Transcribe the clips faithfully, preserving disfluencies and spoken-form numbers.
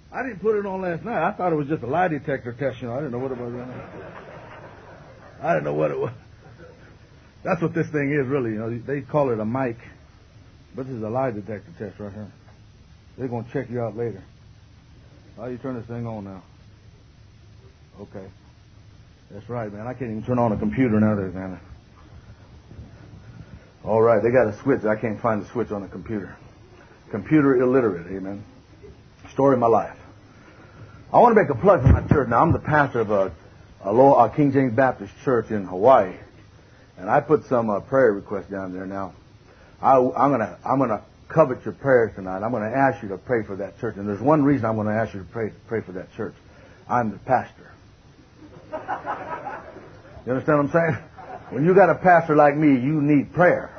I didn't put it on last night. I thought it was just a lie detector test. You know, I didn't know what it was. I didn't know what it was. That's what this thing is, really. You know, they call it a mic, but this is a lie detector test right here. They're going to check you out later. How you turn this thing on now? Okay. That's right, man. I can't even turn on a computer nowadays, man. All right, they got a switch. I can't find the switch on a computer. Computer illiterate, amen. Story of my life. I want to make a plug for my church. Now, I'm the pastor of a, a, low, a King James Baptist church in Hawaii, and I put some uh, prayer requests down there. Now, I, I'm gonna I'm gonna covet your prayers tonight. I'm gonna ask you to pray for that church, and there's one reason I'm gonna ask you to pray pray for that church. I'm the pastor. You understand what I'm saying? When you got a pastor like me, you need prayer.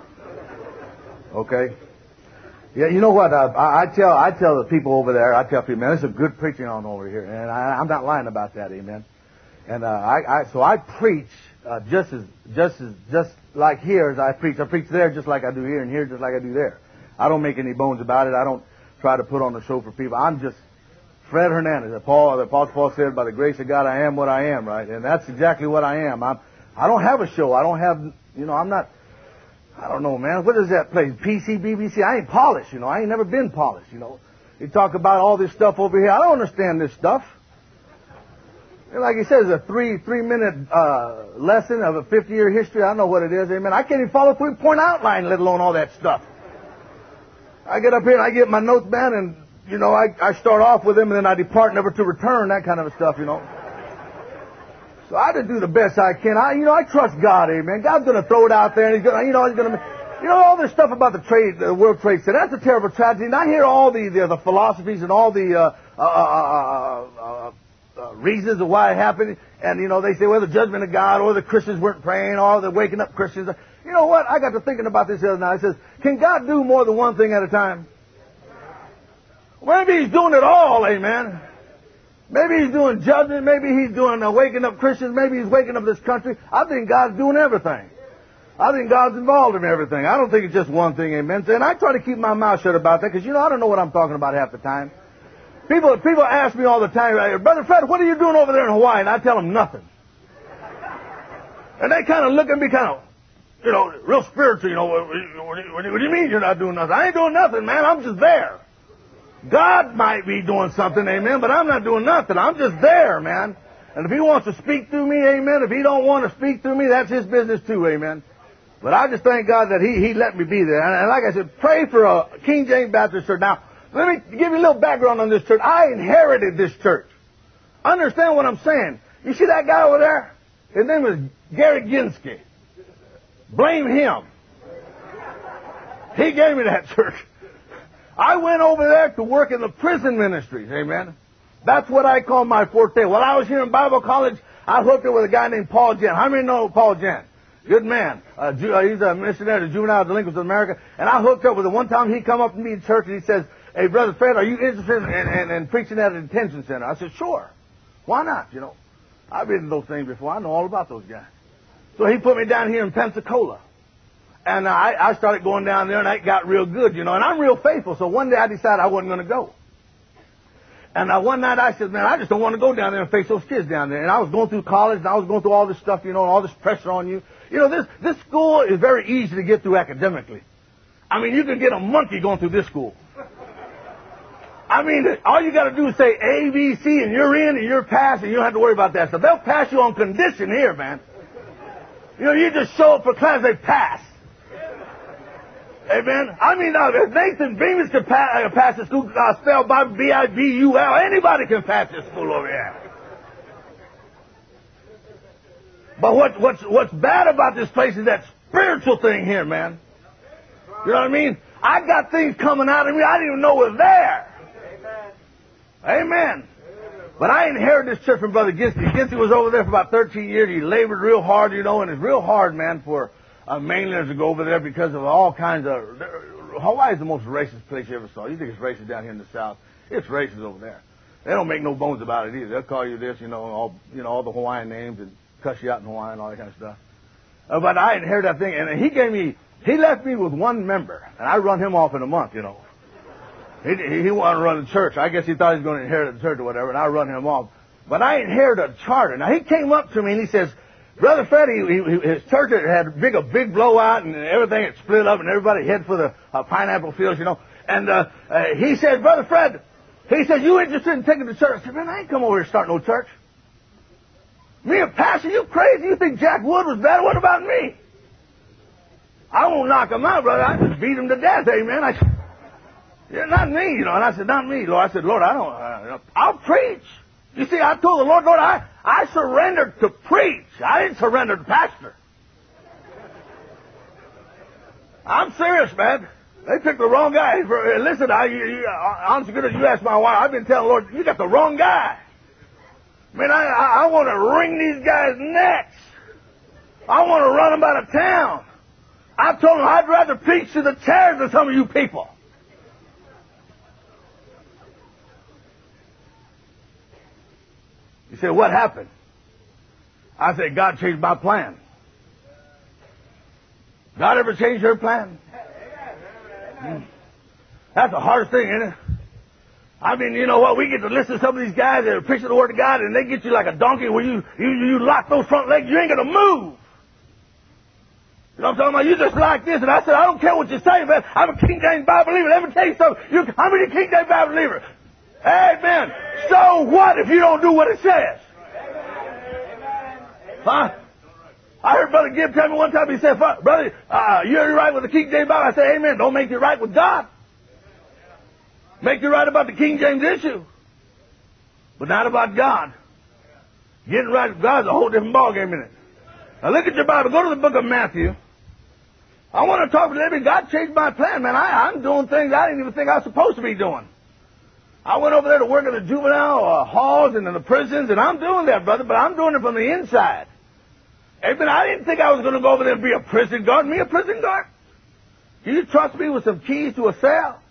Okay? Yeah, you know what? Uh, I, I tell I tell the people over there, I tell people, man, there's a good preaching on over here, and I, I'm not lying about that, amen. And uh, I, I so I preach uh, just as just as just like here as I preach. I preach there just like I do here, and here just like I do there. I don't make any bones about it. I don't try to put on a show for people. I'm just Fred Hernandez. The Paul, the Apostle Paul said, "By the grace of God, I am what I am." Right, and that's exactly what I am. I'm. I don't have a show. I don't have. You know, I'm not. I don't know, man. What is that place? P C, B B C? I ain't polished, you know. I ain't never been polished, you know. You talk about all this stuff over here. I don't understand this stuff. And like he says, a three three minute uh, lesson of a fifty year history. I don't know what it is, amen. I can't even follow three point outline, let alone all that stuff. I get up here and I get my notes, man, and you know, I I start off with them and then I depart never to return, that kind of stuff, you know. So I just do the best I can. I, you know, I trust God, amen. God's going to throw it out there, and He's going to, you know, He's going to, you know, all this stuff about the trade, the World Trade Center. That's a terrible tragedy. And I hear all the the, the philosophies and all the uh, uh, uh, uh, uh, reasons of why it happened. And you know, they say, well, the judgment of God, or the Christians weren't praying, or the waking up Christians. You know what? I got to thinking about this the other night. I says, can God do more than one thing at a time? Maybe He's doing it all, amen. Maybe He's doing judgment. Maybe He's doing uh, waking up Christians. Maybe He's waking up this country. I think God's doing everything. I think God's involved in everything. I don't think it's just one thing, amen. And I try to keep my mouth shut about that because, you know, I don't know what I'm talking about half the time. People people ask me all the time, Brother Fred, what are you doing over there in Hawaii? And I tell them nothing. And they kind of look at me kind of, you know, real spiritual, you know, what, what, what, what do you mean you're not doing nothing? I ain't doing nothing, man. I'm just there. God might be doing something, amen, but I'm not doing nothing. I'm just there, man. And if He wants to speak through me, amen. If He don't want to speak through me, that's His business too, amen. But I just thank God that He He let me be there. And, and like I said, pray for a King James Baptist church. Now, let me give you a little background on this church. I inherited this church. Understand what I'm saying? You see that guy over there? His name is Gary Ginsky. Blame him. He gave me that church. I went over there to work in the prison ministries, amen. That's what I call my forte. While I was here in Bible college, I hooked up with a guy named Paul Jen. How many know Paul Jen? Good man. Uh, he's a missionary to juvenile delinquents of America. And I hooked up with him. One time he come up to me in church and he says, hey, Brother Fred, are you interested in, in, in preaching at a detention center? I said, sure. Why not, you know? I've been in those things before. I know all about those guys. So he put me down here in Pensacola. And I, I started going down there, and it got real good, you know. And I'm real faithful, so one day I decided I wasn't going to go. And uh, one night I said, man, I just don't want to go down there and face those kids down there. And I was going through college, and I was going through all this stuff, you know, and all this pressure on you. You know, this, this school is very easy to get through academically. I mean, you can get a monkey going through this school. I mean, all you got to do is say A, B, C, and you're in, and you're passed, and you don't have to worry about that stuff. They'll pass you on condition here, man. You know, you just show up for class, they pass. Amen. I mean, uh, if Nathan Bemis can pass, uh, pass the school, uh, spelled by B I B U L, anybody can pass this school over here. But what, what's, what's bad about this place is that spiritual thing here, man. You know what I mean? I got things coming out of me I didn't even know were there. Amen. Amen. But I inherited this church from Brother Ginsky. Ginsky was over there for about thirteen years. He labored real hard, you know, and it's real hard, man, for Uh, mainlanders to go over there because of all kinds of... Hawaii is the most racist place you ever saw. You think it's racist down here in the South? It's racist over there. They don't make no bones about it either. They'll call you this, you know, all you know, all the Hawaiian names and cuss you out in Hawaiian and all that kind of stuff. Uh, but I inherited that thing, and he gave me... He left me with one member, and I run him off in a month, you know. He, he wanted to run the church. I guess he thought he was going to inherit the church or whatever, and I run him off. But I inherited a charter. Now, he came up to me and he says, Brother Fred, he, he, his church had a big, a big blowout and everything had split up and everybody headed for the uh, pineapple fields, you know. And uh, uh, he said, Brother Fred, he said, you interested in taking the church? I said, man, I ain't come over here to start no church. Me a pastor, you crazy? You think Jack Wood was bad? What about me? I won't knock him out, brother. I just beat him to death, amen. I said, yeah, not me, you know. And I said, not me, Lord. I said, Lord, I don't, uh, I'll preach. You see, I told the Lord, Lord, I, I surrendered to preach. I didn't surrender to pastor. I'm serious, man. They picked the wrong guy. For, listen, I, you, you, honest to goodness, you ask my wife, I've been telling the Lord, you got the wrong guy. Man, I, I, I want to wring these guys' necks. I want to run them out of town. I told them I'd rather preach to the chairs than some of you people. He said, what happened? I said, God changed my plan. God ever changed your plan? Mm. That's the hardest thing, isn't it? I mean, you know what? We get to listen to some of these guys that are preaching the Word of God, and they get you like a donkey where you, you, you lock those front legs. You ain't going to move. You know what I'm talking about? You just like this. And I said, I don't care what you say, man. I'm a King James Bible believer. Let me tell you something. You, how many King James Bible believers? Amen. So what if you don't do what it says? Huh? I heard Brother Gibb tell me one time, he said, brother, uh, you're right with the King James Bible. I said, amen. Don't make you right with God. Make you right about the King James issue. But not about God. Getting right with God is a whole different ballgame, isn't it? Now look at your Bible. Go to the book of Matthew. I want to talk to you. God changed my plan, man. I, I'm doing things I didn't even think I was supposed to be doing. I went over there to work in the juvenile uh, halls and in the prisons, and I'm doing that, brother, but I'm doing it from the inside. Amen. I didn't think I was going to go over there and be a prison guard. Me a prison guard? Do you trust me with some keys to a cell?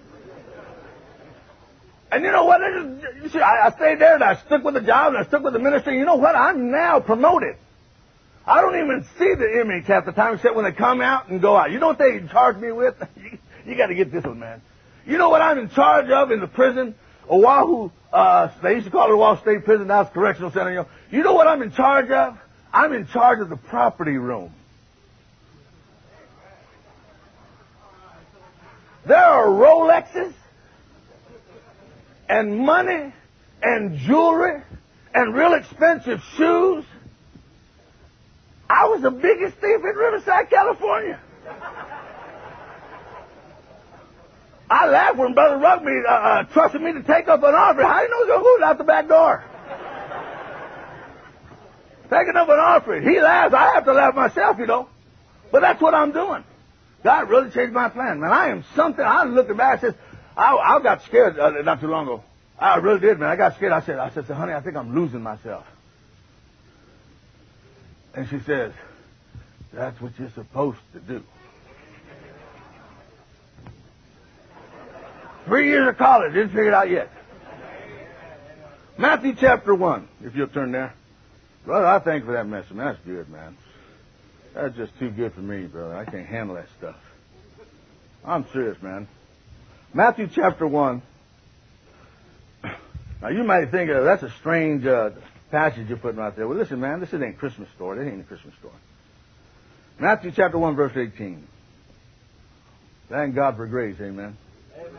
And you know what? I, just, you see, I, I stayed there, and I stuck with the job, and I stuck with the ministry. You know what? I'm now promoted. I don't even see the inmates half the time, except when they come out and go out. You know what they charge me with? you you got to get this one, man. You know what I'm in charge of in the prison? Oahu, uh, they used to call it Oahu State Prison. Now it's Correctional Center. You know, you know what I'm in charge of? I'm in charge of the property room. There are Rolexes and money and jewelry and real expensive shoes. I was the biggest thief in Riverside, California. I laughed when Brother Rugby uh, uh, trusted me to take up an offering. How do you know he's going to go out the back door? Taking up an offering. He laughs. I have to laugh myself, you know. But that's what I'm doing. God really changed my plan, man. I am something. I looked back. I said, I, I got scared uh, not too long ago. I really did, man. I got scared. I said, I said, honey, I think I'm losing myself. And she says, that's what you're supposed to do. Three years of college, didn't figure it out yet. Matthew chapter one, if you'll turn there. Brother, I thank you for that message, man. That's good, man. That's just too good for me, brother. I can't handle that stuff. I'm serious, man. Matthew chapter one. Now, you might think uh, that's a strange uh, passage you're putting out there. Well, listen, man, this ain't a Christmas story. This ain't a Christmas story. Matthew chapter one, verse eighteen. Thank God for grace, amen. Amen.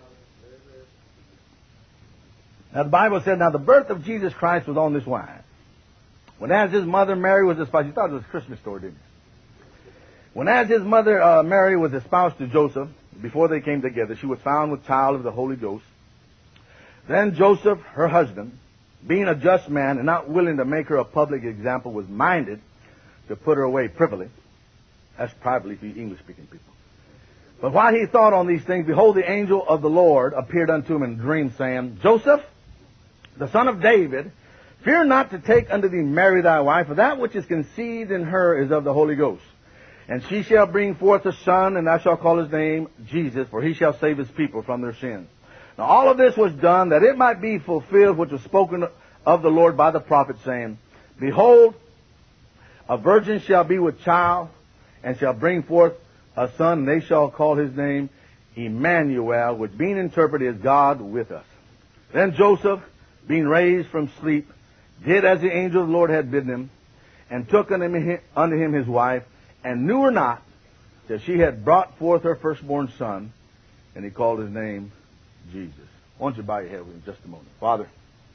Now, the Bible said, now the birth of Jesus Christ was on this wise. When as his mother Mary was espoused, you thought it was a Christmas story, didn't you? When as his mother uh, Mary was espoused to Joseph, before they came together, she was found with child of the Holy Ghost. Then Joseph, her husband, being a just man and not willing to make her a public example, was minded to put her away privily. That's privately for you English-speaking people. But while he thought on these things, behold, the angel of the Lord appeared unto him in a dream, saying, Joseph, the son of David, fear not to take unto thee Mary thy wife, for that which is conceived in her is of the Holy Ghost. And she shall bring forth a son, and thou shalt call his name Jesus, for he shall save his people from their sins. Now all of this was done that it might be fulfilled which was spoken of the Lord by the prophet, saying, behold, a virgin shall be with child, and shall bring forth a son, and they shall call his name Emmanuel, which being interpreted is God with us. Then Joseph, being raised from sleep, did as the angel of the Lord had bidden him, and took unto him, unto him his wife, and knew her not, till she had brought forth her firstborn son, and he called his name Jesus. I want you to bow your head with me just a moment. Father,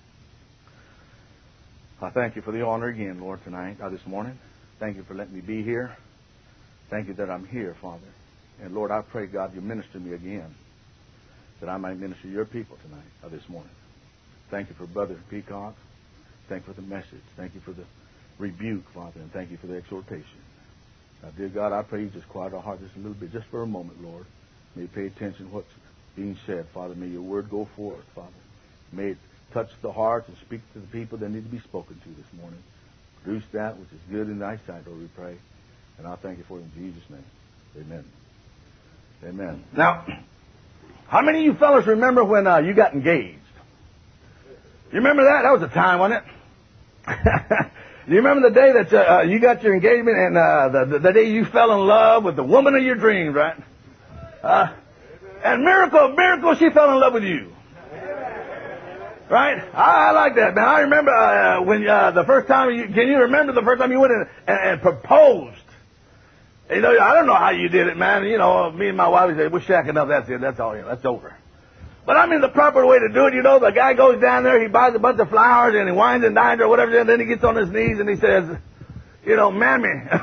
I thank you for the honor again, Lord, tonight, uh, this morning. Thank you for letting me be here. Thank you that I'm here, Father. And Lord, I pray, God, you minister me again, that I might minister your people tonight, uh, this morning. Thank you for Brother Peacock. Thank you for the message. Thank you for the rebuke, Father, and thank you for the exhortation. Now, dear God, I pray you just quiet our heart just a little bit, just for a moment, Lord. May you pay attention to what's being said, Father. May your word go forth, Father. May it touch the hearts and speak to the people that need to be spoken to this morning. Produce that which is good in thy sight, Lord, we pray. And I thank you for it in Jesus' name. Amen. Amen. Now, how many of you fellas remember when uh, you got engaged? You remember that? That was a time, wasn't it? Do you remember the day that uh, you got your engagement and uh, the, the, the day you fell in love with the woman of your dreams, right? Uh, and miracle, miracle, she fell in love with you. Right? I, I like that, man. I remember uh, when uh, the first time, you, can you remember the first time you went in and, and proposed? You know, I don't know how you did it, man. You know, me and my wife said, we're shacking up, that's it, that's all, you know, that's over. But I mean the proper way to do it, you know, the guy goes down there, he buys a bunch of flowers and he wines and dines or whatever, and then he gets on his knees and he says, you know, mammy. I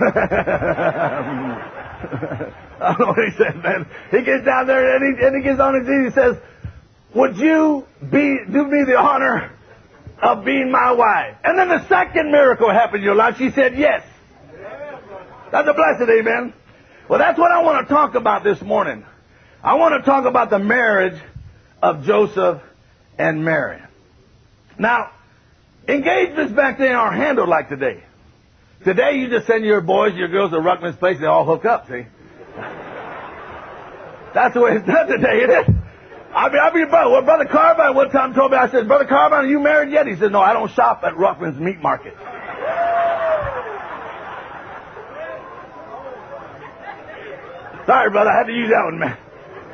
don't know what he said, man. He gets down there and he, and he gets on his knees and he says, would you be do me the honor of being my wife? And then the second miracle happened in your life. She said yes. That's a blessed amen. Well, that's what I want to talk about this morning. I want to talk about the marriage of Joseph and Mary. Now, engagements back then are handled like today. Today, you just send your boys, your girls to Ruckman's place, they all hook up, see? That's the way it's done today, isn't it? I mean, I mean, brother, well, Brother Carbine one time told me, I said, Brother Carbine, are you married yet? He said, no, I don't shop at Ruckman's meat market. Sorry, brother, I had to use that one, man.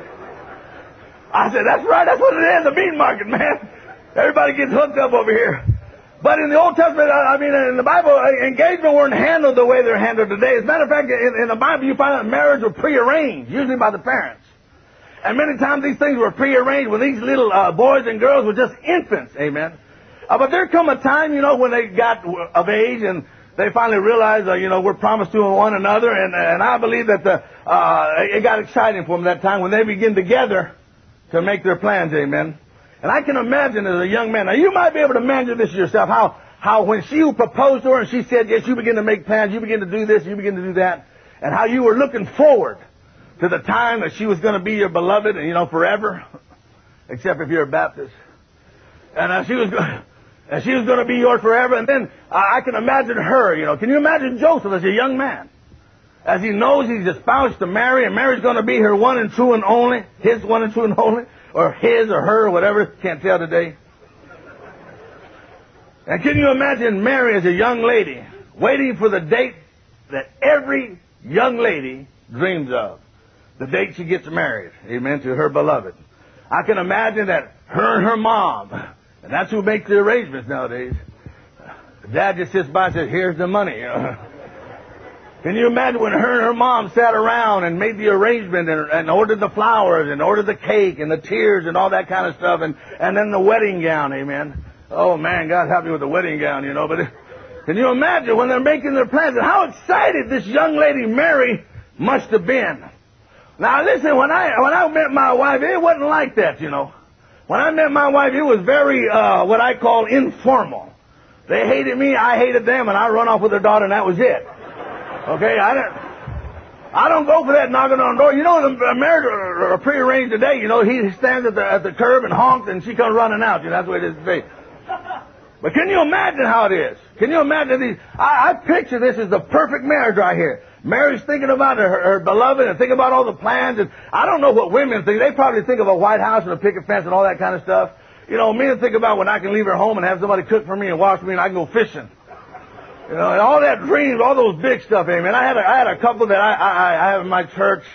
I said, that's right, that's what it is, the meat market, man. Everybody gets hooked up over here. But in the Old Testament, I mean, in the Bible, engagement weren't handled the way they're handled today. As a matter of fact, in, in the Bible, you find that marriage were prearranged, usually by the parents. And many times these things were prearranged when these little uh, boys and girls were just infants, amen. Uh, but there come a time, you know, when they got of age and they finally realized, uh, you know, we're promised to one another. And, and I believe that the, uh, it got exciting for them that time when they begin together to make their plans, amen. And I can imagine as a young man, now you might be able to imagine this yourself, how, how when she proposed to her and she said yes, you begin to make plans, you begin to do this, you begin to do that, and how you were looking forward to the time that she was going to be your beloved, and you know, forever, except if you're a Baptist. And uh, she was and she was going to be yours forever. And then uh, I can imagine her, you know, can you imagine Joseph as a young man? As he knows he's espoused to Mary, and Mary's going to be her one and true and only, his one and true and only, or his or her, or whatever, can't tell today. And can you imagine Mary as a young lady, waiting for the date that every young lady dreams of? The date she gets married, amen, to her beloved. I can imagine that her and her mom, and that's who makes the arrangements nowadays. Dad just sits by and says, here's the money. Can you imagine when her and her mom sat around and made the arrangement and, and ordered the flowers and ordered the cake and the tears and all that kind of stuff, and, and then the wedding gown, amen. Oh man, God help me with the wedding gown, you know, but can you imagine when they're making their plans and how excited this young lady Mary must have been? Now listen, when I when I met my wife, it wasn't like that, you know. When I met my wife, it was very uh, what I call informal. They hated me, I hated them, and I run off with their daughter, and that was it. Okay, I don't I don't go for that knocking on the door. You know, the marriage or prearranged today, you know, he stands at the at the curb and honks, and she comes running out. You know, that's the way it is today. But can you imagine how it is? Can you imagine these? I, I picture this as the perfect marriage right here. Mary's thinking about her, her beloved and thinking about all the plans. And I don't know what women think. They probably think of a White House and a picket fence and all that kind of stuff. You know, men think about when I can leave her home and have somebody cook for me and wash me and I can go fishing. You know, and all that dreams, all those big stuff, amen. I had a, I had a couple that I, I, I have in my church.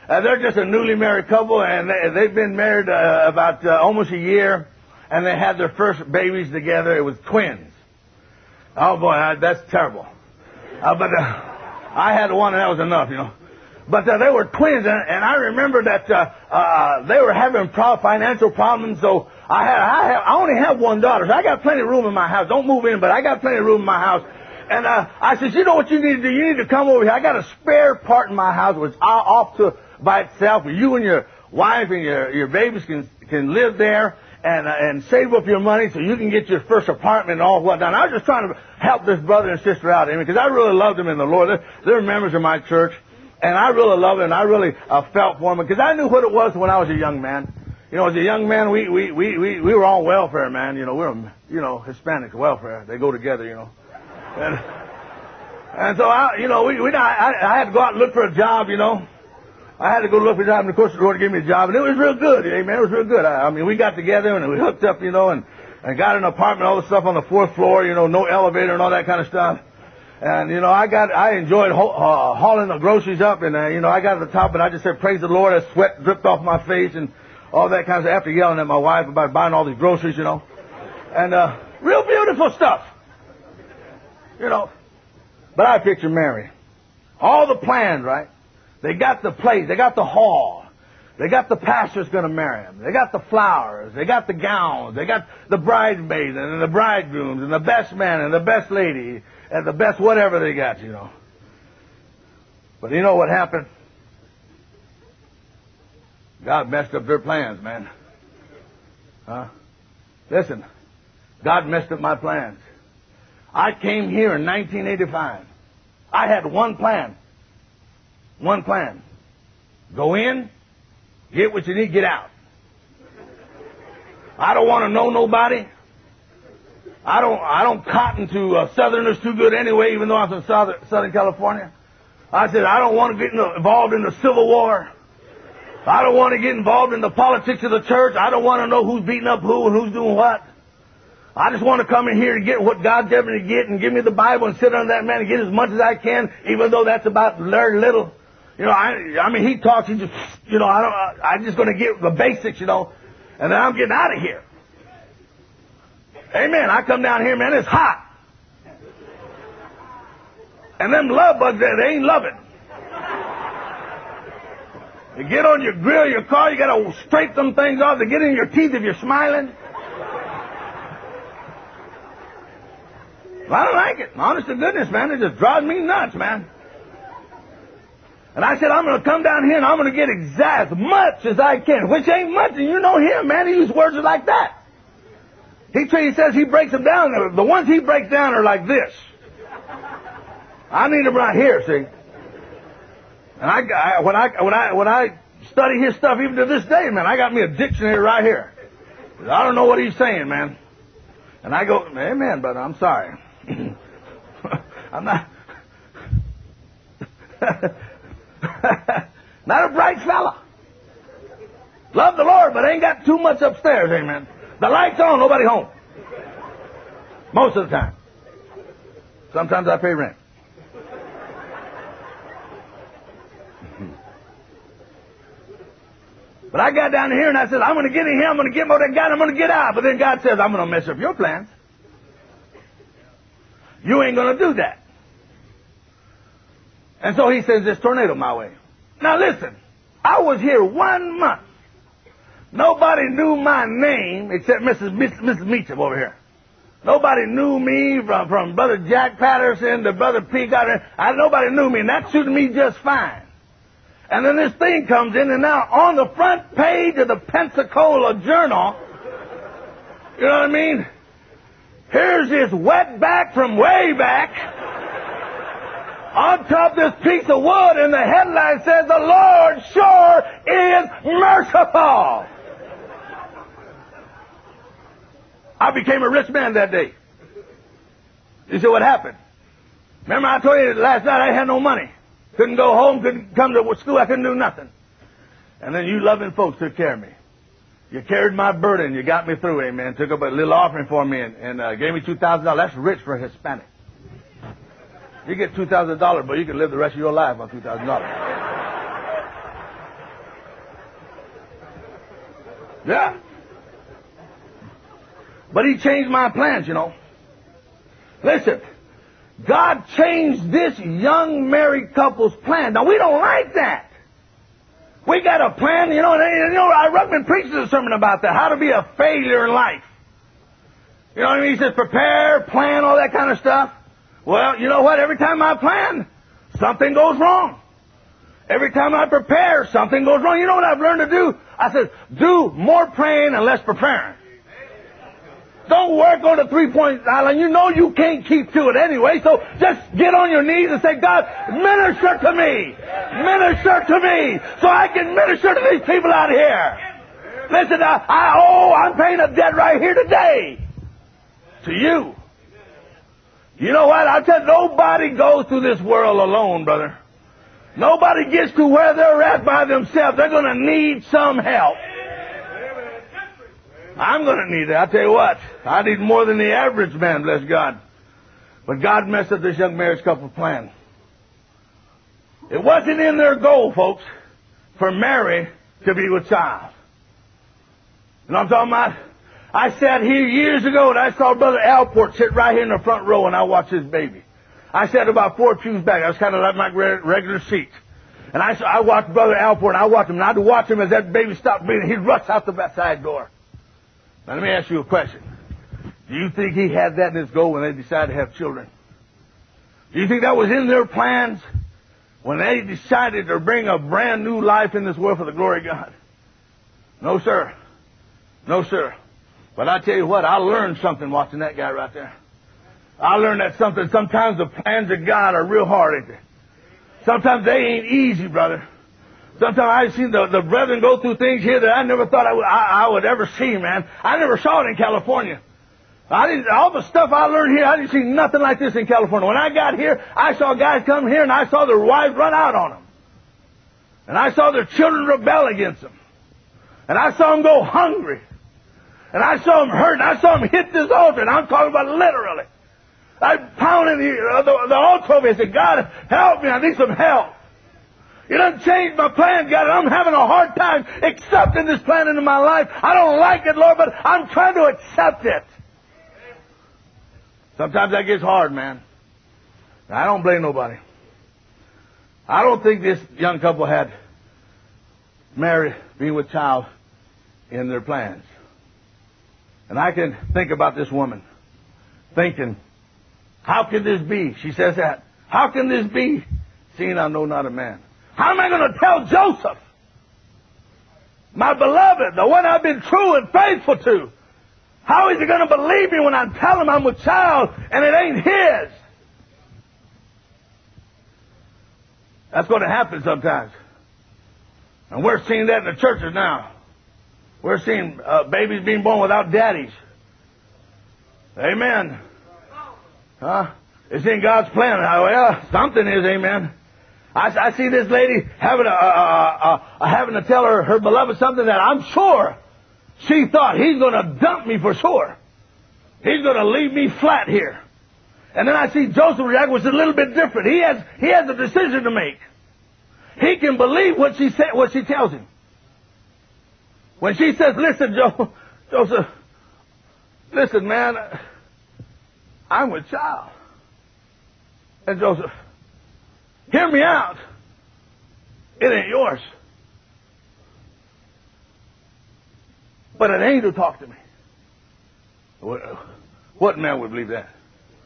Uh, they're just a newly married couple, and they, they've been married uh, about uh, almost a year, and they had their first babies together. It was twins. Oh, boy, I, that's terrible. Uh, but uh, I had one, and that was enough, you know. But uh, they were twins, and, and I remember that uh, uh, they were having pro- financial problems, so I had I, have, I only have one daughter, so I got plenty of room in my house. Don't move in, but I got plenty of room in my house. And uh, I said, you know what you need to do? You need to come over here. I got a spare part in my house which I off to by itself, where you and your wife and your, your babies can can live there and uh, and save up your money so you can get your first apartment and all whatnot. And I was just trying to help this brother and sister out, I mean, because I really loved them in the Lord. They're, they're members of my church, and I really love them, and I really uh, felt for them because I knew what it was when I was a young man. You know, as a young man, we we we we, we were on welfare, man. You know, we were, you know, Hispanics, welfare. They go together, you know. And, and so, I, you know, we, we I, I had to go out and look for a job, you know. I had to go look for a job, and of course the Lord gave me a job, and it was real good, amen. It was real good. I, I mean, we got together, and we hooked up, you know, and, and got an apartment, all the stuff on the fourth floor, you know, no elevator and all that kind of stuff. And, you know, I got, I enjoyed ho- uh, hauling the groceries up, and, uh, you know, I got to the top, and I just said, praise the Lord, as sweat dripped off my face, and all that kind of stuff, after yelling at my wife about buying all these groceries, you know. And, uh, real beautiful stuff. You know. But I picture Mary. All the plans, right? They got the place. They got the hall. They got the pastor's going to marry him. They got the flowers. They got the gowns. They got the bridesmaids and the bridegrooms and the best man and the best lady and the best whatever they got, you know. But you know what happened? God messed up their plans, man. Huh? Listen, God messed up my plans. I came here in nineteen eighty-five. I had one plan. One plan. Go in, get what you need, get out. I don't want to know nobody. I don't I don't cotton to uh, Southerners too good anyway, even though I'm from Southern, Southern California. I said, I don't want to get in the, involved in the Civil War. I don't want to get involved in the politics of the church. I don't want to know who's beating up who and who's doing what. I just want to come in here and get what God's given me to get and give me the Bible and sit under that man and get as much as I can, even though that's about very little. You know, I, I mean, he talks, he just, you know, I don't, I, I'm just going to get the basics, you know, and then I'm getting out of here. Amen. I come down here, man, it's hot. And them love bugs there, they ain't loving. You get on your grill, your car, you got to scrape them things off to get in your teeth if you're smiling. I don't like it. Honest to goodness, man, it just drives me nuts, man. And I said, I'm going to come down here and I'm going to get exact as much as I can, which ain't much. And you know him, man. He uses words like that. He, he says he breaks them down. The ones he breaks down are like this. I need them right here, see. And I, I when I when I when I study his stuff, even to this day, man, I got me a dictionary right here. I don't know what he's saying, man. And I go, amen, brother. I'm sorry. I'm not not a bright fella. Love the Lord, but ain't got too much upstairs, amen. The light's on, nobody home. Most of the time. Sometimes I pay rent. But I got down here and I said, I'm going to get in here, I'm going to get more than God, I'm going to get out. But then God says, I'm going to mess up your plans. You ain't going to do that. And so he sends this tornado my way. Now listen, I was here one month. Nobody knew my name except Missus Missus Missus Meacham over here. Nobody knew me from, from Brother Jack Patterson to Brother P. Goddard. I, nobody knew me, and that suited me just fine. And then this thing comes in, and now on the front page of the Pensacola Journal, you know what I mean? Here's this wetback from way back on top of this piece of wood, and the headline says, "The Lord sure is merciful." I became a rich man that day. You see what happened? Remember I told you last night I had no money. Couldn't go home, couldn't come to school, I couldn't do nothing. And then you loving folks took care of me. You carried my burden, you got me through, amen. Took up a little offering for me and, and uh, gave me two thousand dollars. That's rich for a Hispanic. You get two thousand dollars, but you can live the rest of your life on two thousand dollars. Yeah. But he changed my plans, you know. Listen, God changed this young married couple's plan. Now, we don't like that. We got a plan, you know, and, you know, I Ruckman preaches a sermon about that, how to be a failure in life. You know what I mean? He says prepare, plan, all that kind of stuff. Well, you know what? Every time I plan, something goes wrong. Every time I prepare, something goes wrong. You know what I've learned to do? I said, do more praying and less preparing. Don't work on the three-point island. You know you can't keep to it anyway, so just get on your knees and say, God, minister to me. Minister to me so I can minister to these people out here. Listen, I, I oh, I'm paying a debt right here today to you. You know what? I tell you, nobody goes through this world alone, brother. Nobody gets to where they're at by themselves. They're going to need some help. I'm going to need it. I'll tell you what. I need more than the average man, bless God. But God messed up this young marriage couple plan. It wasn't in their goal, folks, for Mary to be with child. You know what I'm talking about? I sat here years ago and I saw Brother Alport sit right here in the front row and I watched his baby. I sat about four pews back. I was kind of like my regular seat. And I, I watched Brother Alport and I watched him. And I'd watch him as that baby stopped breathing. He'd rush out the side door. Now, let me ask you a question. Do you think he had that in his goal when they decided to have children? Do you think that was in their plans when they decided to bring a brand new life in this world for the glory of God? No, sir. No, sir. But I tell you what, I learned something watching that guy right there. I learned that something. Sometimes the plans of God are real hard, ain't they? Sometimes they ain't easy, brother. Sometimes I've seen the, the brethren go through things here that I never thought I would, I, I would ever see, man. I never saw it in California. I didn't, all the stuff I learned here, I didn't see nothing like this in California. When I got here, I saw guys come here and I saw their wives run out on them. And I saw their children rebel against them. And I saw them go hungry. And I saw them hurt. And I saw them hit this altar. And I'm talking about literally. I pounded the, uh, the, the altar over and said, God, help me. I need some help. You done changed my plan, God, and I'm having a hard time accepting this plan into my life. I don't like it, Lord, but I'm trying to accept it. Sometimes that gets hard, man. Now, I don't blame nobody. I don't think this young couple had Mary being with child in their plans. And I can think about this woman thinking, how can this be? She says that. How can this be, seeing I know not a man? How am I going to tell Joseph, my beloved, the one I've been true and faithful to? How is he going to believe me when I tell him I'm with child and it ain't his? That's going to happen sometimes. And we're seeing that in the churches now. We're seeing uh, babies being born without daddies. Amen. Huh? It's in God's plan. Well, something is, amen. I, I see this lady having, a, a, a, a, having to tell her, her beloved something that I'm sure she thought he's going to dump me for sure. He's going to leave me flat here. And then I see Joseph react, which is a little bit different. He has, he has a decision to make. He can believe what she say, what she tells him. When she says, listen, Joe, Joseph, listen, man, I'm with child. And Joseph, hear me out. It ain't yours. But an angel talked to me. What man would believe that?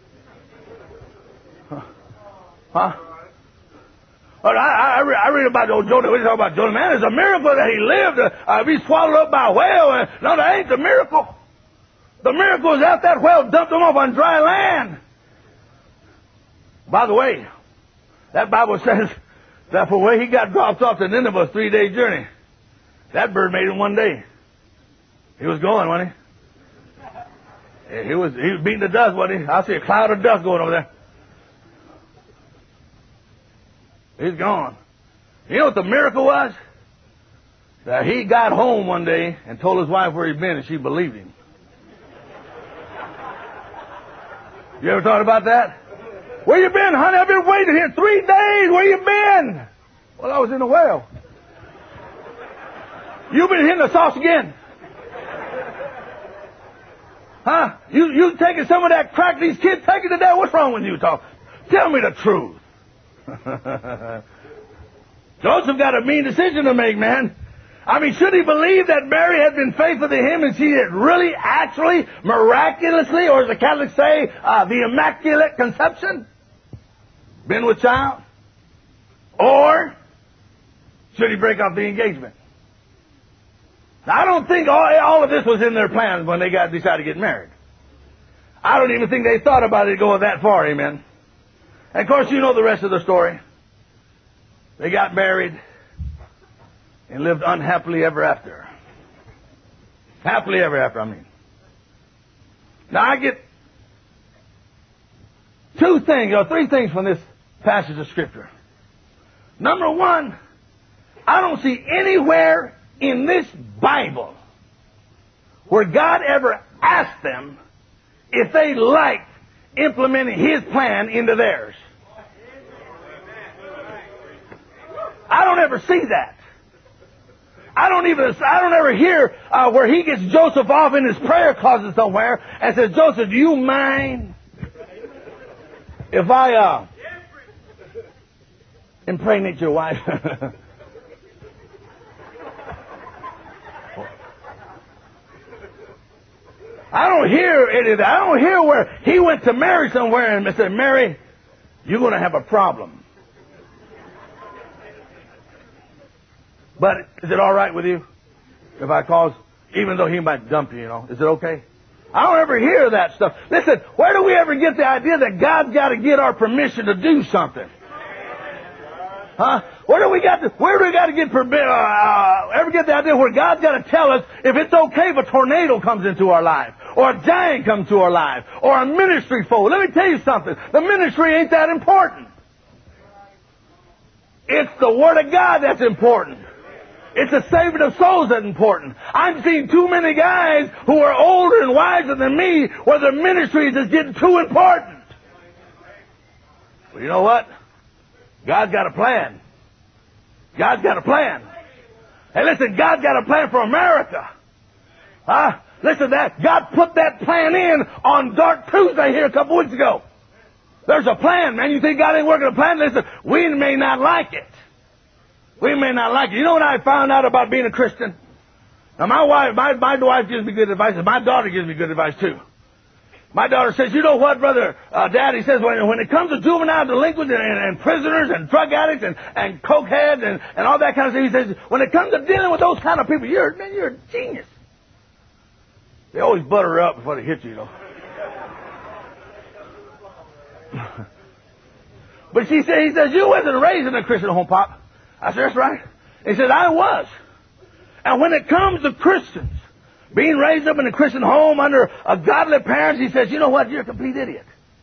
Huh? Huh? But I, I, I read about old Jonah. We talk about Jonah. Man, it's a miracle that he lived to uh, be swallowed up by a whale. And, no, that ain't the miracle. The miracle is that that whale dumped him off on dry land. By the way, that Bible says that for where he got dropped off to Nineveh, a three-day journey, that bird made it one day. He was going, wasn't he? He was, he was beating the dust, wasn't he? I see a cloud of dust going over there. He's gone. You know what the miracle was? That he got home one day and told his wife where he'd been, and she believed him. You ever thought about that? Where you been, honey? I've been waiting here three days. Where you been? Well, I was in the well. You been hitting the sauce again? Huh? You you taking some of that crack these kids taking today? What's wrong with you, talk? Tell me the truth. Joseph got a mean decision to make, man. I mean, should he believe that Mary had been faithful to him and she had really, actually, miraculously, or as the Catholics say, uh, the Immaculate Conception, been with child? Or should he break off the engagement? Now, I don't think all, all of this was in their plans when they got decided to get married. I don't even think they thought about it going that far, amen. And of course, you know the rest of the story. They got married and lived unhappily ever after. Happily ever after, I mean. Now, I get two things, or three things from this passage of Scripture. Number one, I don't see anywhere in this Bible where God ever asked them if they liked implementing His plan into theirs. I don't ever see that. I don't even, I don't ever hear uh, where He gets Joseph off in his prayer closet somewhere and says, Joseph, do you mind if I uh, impregnate your wife? I don't hear any of that. I don't hear where he went to Mary somewhere and said, Mary, you're going to have a problem. But is it all right with you if I cause, even though he might dump you, you know, is it okay? I don't ever hear that stuff. Listen, where do we ever get the idea that God's got to get our permission to do something? Huh? Where do we got to, where do we got to get, uh, ever get the idea where God's got to tell us if it's okay if a tornado comes into our life, or a giant comes to our life, or a ministry foe? Let me tell you something. The ministry ain't that important. It's the Word of God that's important. It's the saving of souls that's important. I've seen too many guys who are older and wiser than me where the ministry is just getting too important. Well, you know what? God's got a plan. God's got a plan. Hey, listen, God's got a plan for America. Huh? Listen, that God put that plan in on Dark Tuesday here a couple weeks ago. There's a plan, man. You think God ain't working a plan? Listen, we may not like it. We may not like it. You know what I found out about being a Christian? Now, my wife, my, my wife gives me good advice, and my daughter gives me good advice, too. My daughter says, you know what, brother, uh, Daddy says, when, when it comes to juvenile delinquents and, and, and prisoners and drug addicts and, and cokeheads and, and all that kind of stuff, he says, when it comes to dealing with those kind of people, you're, man, you're a genius. They always butter her up before they hit you, you know. But she said, he says, you wasn't raised in a Christian home, Pop. I said, that's right. He said, I was. And when it comes to Christians, being raised up in a Christian home under a godly parents, he says, you know what? You're a complete idiot.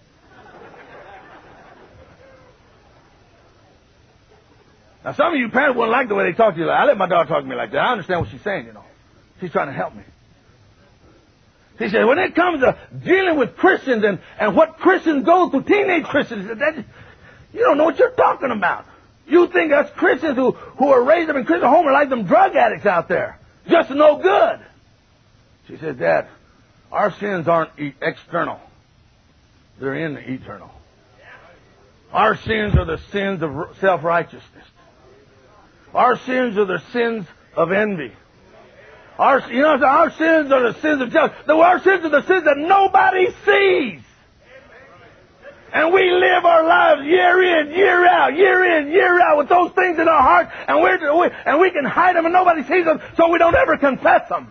Now, some of you parents wouldn't like the way they talk to you. I let my daughter talk to me like that. I understand what she's saying, you know. She's trying to help me. He said, when it comes to dealing with Christians and, and what Christians go through, teenage Christians, that, you don't know what you're talking about. You think us Christians who, who are raised up in Christian home are like them drug addicts out there. Just no good. She said, Dad, our sins aren't e- external. They're in the eternal. Our sins are the sins of self-righteousness. Our sins are the sins of envy. Our, you know, our sins are the sins of jealousy. Our sins are the sins that nobody sees. And we live our lives year in, year out, year in, year out with those things in our heart, and we're we, and we can hide them and nobody sees them, so we don't ever confess them.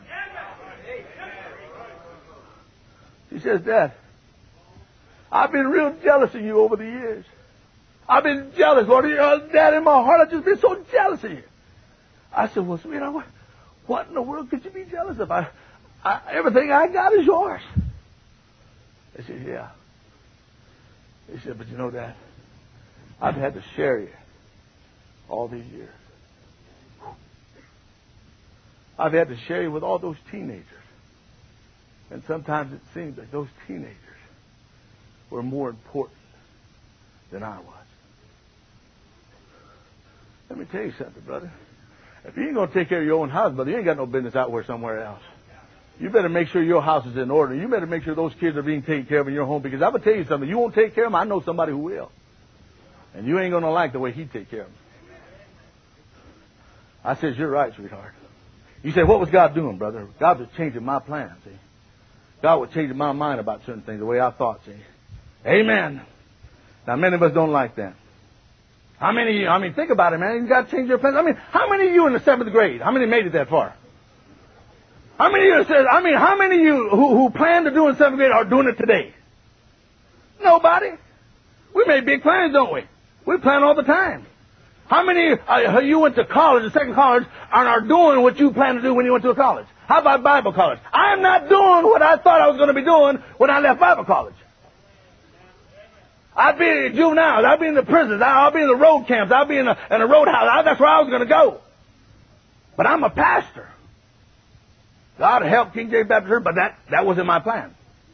She says, Dad, I've been real jealous of you over the years. I've been jealous, Lord. Dad, in my heart, I've just been so jealous of you. I said, well, sweetheart, what, what in the world could you be jealous of? I, I, everything I got is yours. I said, yeah. He said, but you know, Dad, I've had to share you all these years. I've had to share you with all those teenagers. And sometimes it seems like those teenagers were more important than I was. Let me tell you something, brother. If you ain't going to take care of your own house, brother, you ain't got no business out there somewhere else. You better make sure your house is in order. You better make sure those kids are being taken care of in your home, because I'm going to tell you something. You won't take care of them. I know somebody who will. And you ain't going to like the way he take care of them. I said, you're right, sweetheart. You say, what was God doing, brother? God was changing my plans, see. God was changing my mind about certain things, the way I thought, see. Amen. Now, many of us don't like that. How many of you, I mean, think about it, man. You got to change your plans. I mean, how many of you in the seventh grade, how many made it that far? How many of you said, I mean, how many of you who, who plan to do in seventh grade are doing it today? Nobody. We make big plans, don't we? We plan all the time. How many uh, you went to college, the second college, and are doing what you planned to do when you went to a college? How about Bible college? I am not doing what I thought I was going to be doing when I left Bible college. I'd be in juveniles. I'd be in the prisons. I'll be in the road camps. I'll be in a, in a roadhouse. I, that's where I was going to go. But I'm a pastor. God help King James Baptist Church, but that, that wasn't my plan.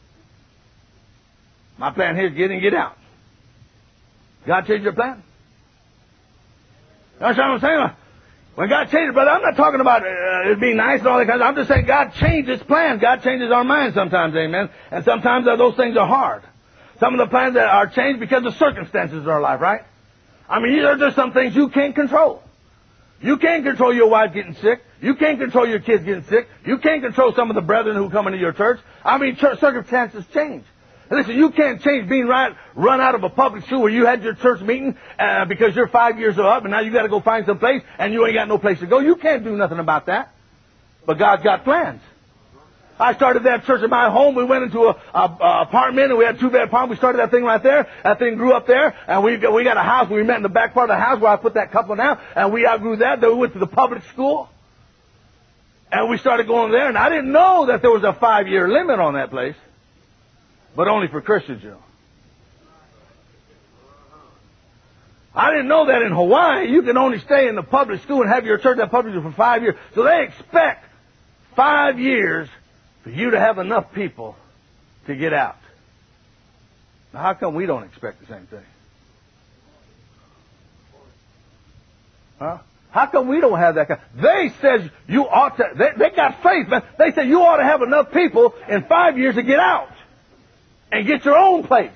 My plan here is get in, get out. God changed your plan? That's what I'm saying. When God changed it, brother, I'm not talking about uh, it being nice and all that kind of stuff. I'm just saying God changed His plans. God changes our minds sometimes, amen. And sometimes uh, those things are hard. Some of the plans that are changed because of circumstances of our life, right? I mean, there are just some things you can't control. You can't control your wife getting sick. You can't control your kids getting sick. You can't control some of the brethren who come into your church. I mean, church circumstances change. Listen, you can't change being right, run out of a public school where you had your church meeting uh, because you're five years up and now you got to go find some place and you ain't got no place to go. You can't do nothing about that. But God's got plans. I started that church at my home. We went into a, a, a apartment and we had two bed apartment. We started that thing right there. That thing grew up there and we we got a house. We met in the back part of the house where I put that couple down and we outgrew that. Then we went to the public school and we started going there. And I didn't know that there was a five year limit on that place. But only for Christians, you know. I didn't know that in Hawaii you can only stay in the public school and have your church at public school for five years. So they expect five years for you to have enough people to get out. Now how come we don't expect the same thing? Huh? How come we don't have that kind? They says you ought to, they, they got faith, man. They say you ought to have enough people in five years to get out. And get your own place.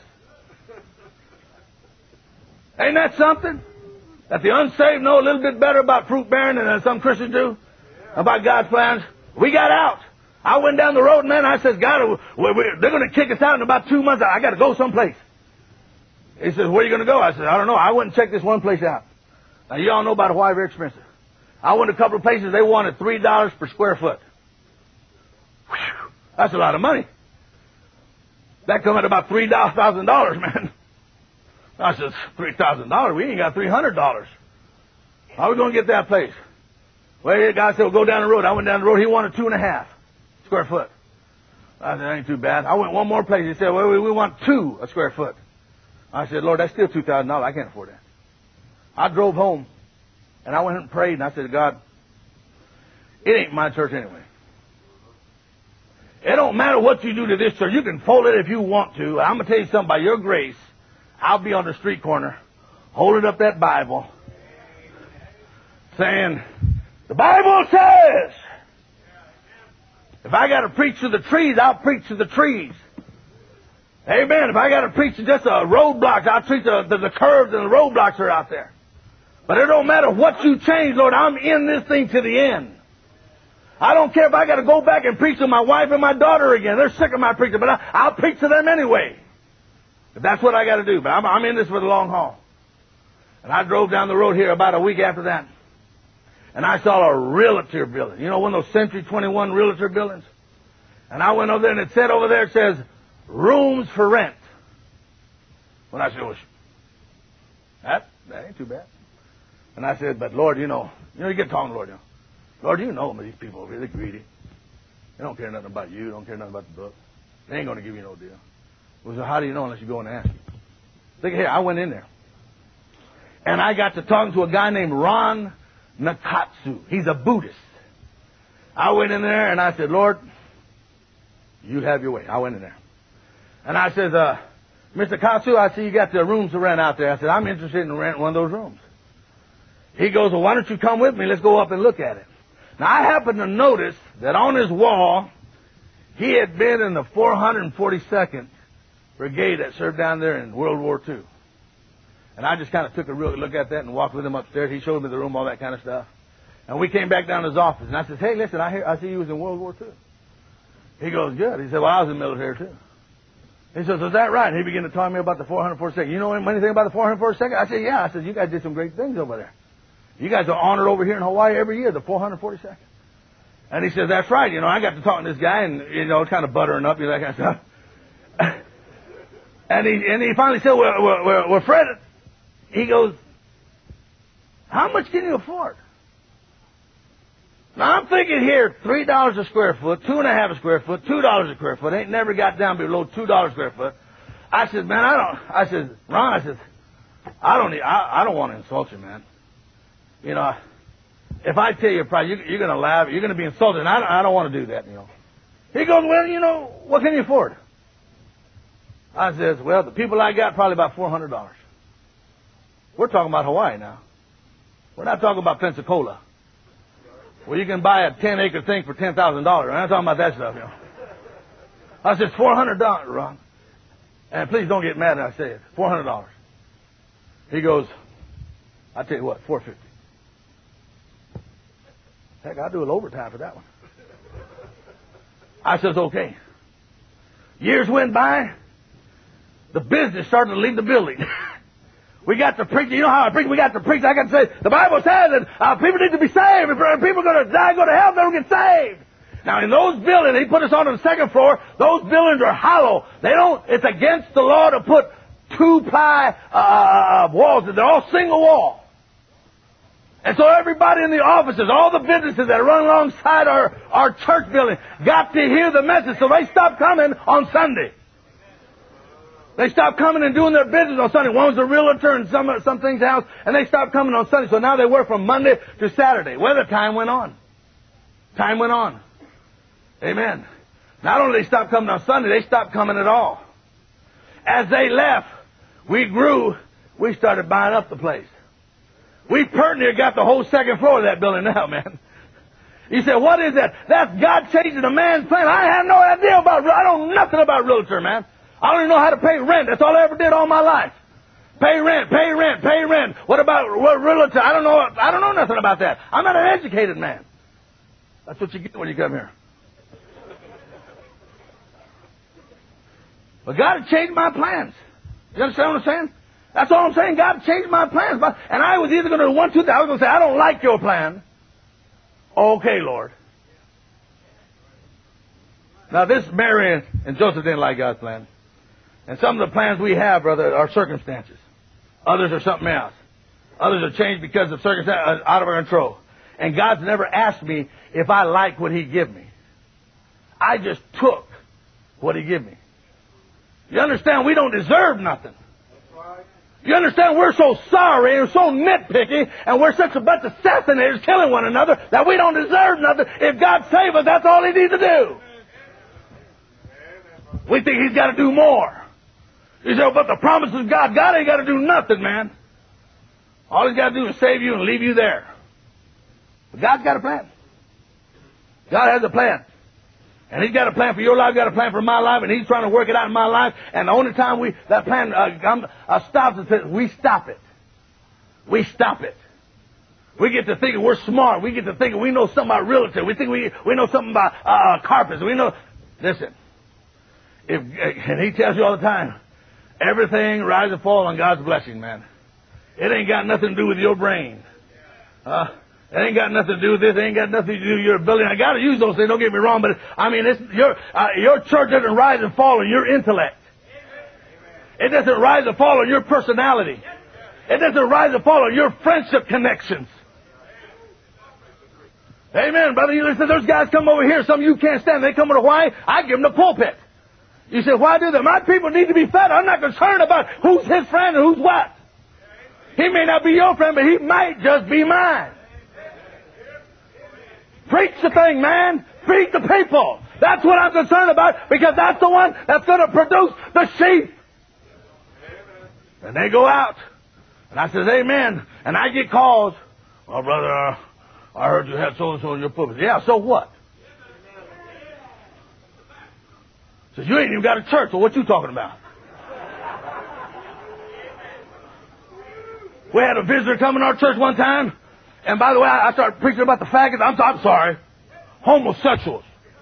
Ain't that something? That the unsaved know a little bit better about fruit bearing than some Christians do? About God's plans? We got out. I went down the road, man. I says, God, we, we, they're going to kick us out in about two months. I got to go someplace. He says, where are you going to go? I said, I don't know. I went and checked this one place out. Now, you all know about Hawaii, very expensive. I went to a couple of places. They wanted three dollars per square foot. Whew, that's a lot of money. That come at about three thousand dollars, man. I said, three thousand dollars? We ain't got three hundred dollars. How are we going to get that place? Well, the guy said, well, go down the road. I went down the road. He wanted two and a half square foot. I said, that ain't too bad. I went one more place. He said, well, we, we want two a square foot. I said, Lord, that's still two thousand dollars. I can't afford that. I drove home, and I went and prayed, and I said, God, it ain't my church anyway. It don't matter what you do to this church. You can fold it if you want to. I'm going to tell you something. By your grace, I'll be on the street corner holding up that Bible saying, the Bible says, if I got to preach to the trees, I'll preach to the trees. Amen. If I got to preach to just a roadblocks, I'll preach to the, the curves and the roadblocks are out there. But it don't matter what you change, Lord. I'm in this thing to the end. I don't care if I got to go back and preach to my wife and my daughter again. They're sick of my preaching, but I, I'll preach to them anyway. If that's what I got to do. But I'm, I'm in this for the long haul. And I drove down the road here about a week after that. And I saw a realtor building. You know, one of those Century twenty-one realtor buildings? And I went over there and it said over there, it says, rooms for rent. When I said, well, that, that ain't too bad. And I said, but Lord, you know, you know, you get talking, Lord, you know. Lord, you know these people over here, they're greedy. They don't care nothing about you. They don't care nothing about the book. They ain't going to give you no deal. Well, so how do you know unless you go and ask? Look here, I went in there. And I got to talking to a guy named Ron Nakatsu. He's a Buddhist. I went in there and I said, Lord, you have your way. I went in there. And I said, uh, Mister Katsu, I see you got the rooms to rent out there. I said, I'm interested in renting one of those rooms. He goes, well, why don't you come with me? Let's go up and look at it. Now, I happened to notice that on his wall, He had been in the four hundred forty-second Brigade that served down there in World War Two. And I just kind of took a real look at that and walked with him upstairs. He showed me the room, all that kind of stuff. And we came back down to his office. And I said, hey, listen, I hear, I see you was in World War Two. He goes, good. He said, well, I was in the military too. He says, is that right? And he began to tell me about the four hundred forty-second. You know anything about the four hundred forty-second? I said, yeah. I said, you guys did some great things over there. You guys are honored over here in Hawaii every year, the four hundred forty-second. And he says, that's right. You know, I got to talking to this guy and, you know, kind of buttering up, you know, that kind of stuff. and he and he finally said, well, well, well, well, Fred, he goes, how much can you afford? Now, I'm thinking here, three dollars a square foot, two and a half a square foot, two dollars a square foot. Ain't never got down below two dollars a square foot. I said, man, I don't, I said, Ron, I said, I don't need, I, I don't want to insult you, man. You know, if I tell you a price, you, you're going to laugh, you're going to be insulted, and I don't, I don't want to do that, you know. He goes, well, you know, what can you afford? I says, well, the people I got, probably about four hundred dollars. We're talking about Hawaii now. We're not talking about Pensacola. Well, you can buy a ten acre thing for ten thousand dollars. I'm not talking about that stuff, you know. I said, four hundred dollars, Ron. And please don't get mad when I say it. four hundred dollars. He goes, I tell you what, four hundred fifty dollars. Heck, I'll do a little overtime for that one. I says, okay. Years went by. The business started to leave the building. We got to preach. You know how I preach? We got to preach. I got to say, the Bible says that uh, people need to be saved. If people are going to die, go to hell, they don't get saved. Now, in those buildings, he put us on the second floor. Those buildings are hollow. They don't, it's against the law to put two-ply uh, uh, walls. They're all single wall. And so everybody in the offices, all the businesses that run alongside our, our church building got to hear the message, so they stopped coming on Sunday. They stopped coming and doing their business on Sunday. One was a realtor in some, some things house, and they stopped coming on Sunday. So now they work from Monday to Saturday. Well, the time went on. Time went on. Amen. Not only they stopped coming on Sunday, they stopped coming at all. As they left, we grew. We started buying up the place. We pert near got the whole second floor of that building now, man. You say, what is that? That's God changing a man's plan. I had no idea about, I don't know nothing about realtor, man. I don't even know how to pay rent. That's all I ever did all my life. Pay rent, pay rent, pay rent. What about what realtor? I don't know. I don't know nothing about that. I'm not an educated man. That's what you get when you come here. But God had changed my plans. You understand what I'm saying? That's all I'm saying. God changed my plans. And I was either going to do one, two, three. I was going to say, I don't like your plan. Okay, Lord. Now, this Mary and Joseph didn't like God's plan. And some of the plans we have, brother, are circumstances. Others are something else. Others are changed because of circumstances out of our control. And God's never asked me if I like what He give me. I just took what He give me. You understand? We don't deserve nothing. You understand? We're so sorry and so nitpicky, and we're such a bunch of assassinators killing one another that we don't deserve nothing. If God save us, that's all He needs to do. We think He's got to do more. You say, but the promises of God, God ain't got to do nothing, man. All He's got to do is save you and leave you there. But God's got a plan. God has a plan. And He's got a plan for your life, got a plan for my life, and He's trying to work it out in my life. And the only time we that plan uh, comes, uh, stops is that we stop it. We stop it. We get to thinking we're smart. We get to thinking we know something about realty. We think we we know something about uh, carpets. We know. Listen, if and He tells you all the time, everything rises and falls on God's blessing, man. It ain't got nothing to do with your brain. Uh, It ain't got nothing to do with this. It ain't got nothing to do with your ability. I got to use those things. Don't get me wrong, but I mean, it's, your uh, your church doesn't rise and fall on your intellect. It doesn't rise and fall on your personality. It doesn't rise and fall on your friendship connections. Amen, brother. You listen. Those guys come over here. Some of you can't stand. They come to Hawaii. I give them the pulpit. You say, why do that? My people need to be fed. I'm not concerned about who's his friend and who's what. He may not be your friend, but he might just be mine. Preach the thing, man. Feed the people. That's what I'm concerned about, because that's the one that's going to produce the sheep. And they go out. And I says, amen. And I get calls. Well, brother, uh, I heard you had so-and-so in your pulpit. Yeah, so what? Says, you ain't even got a church. Well, what you talking about? We had a visitor come in our church one time. And by the way, I started preaching about the faggots. I'm, I'm sorry. Homosexuals.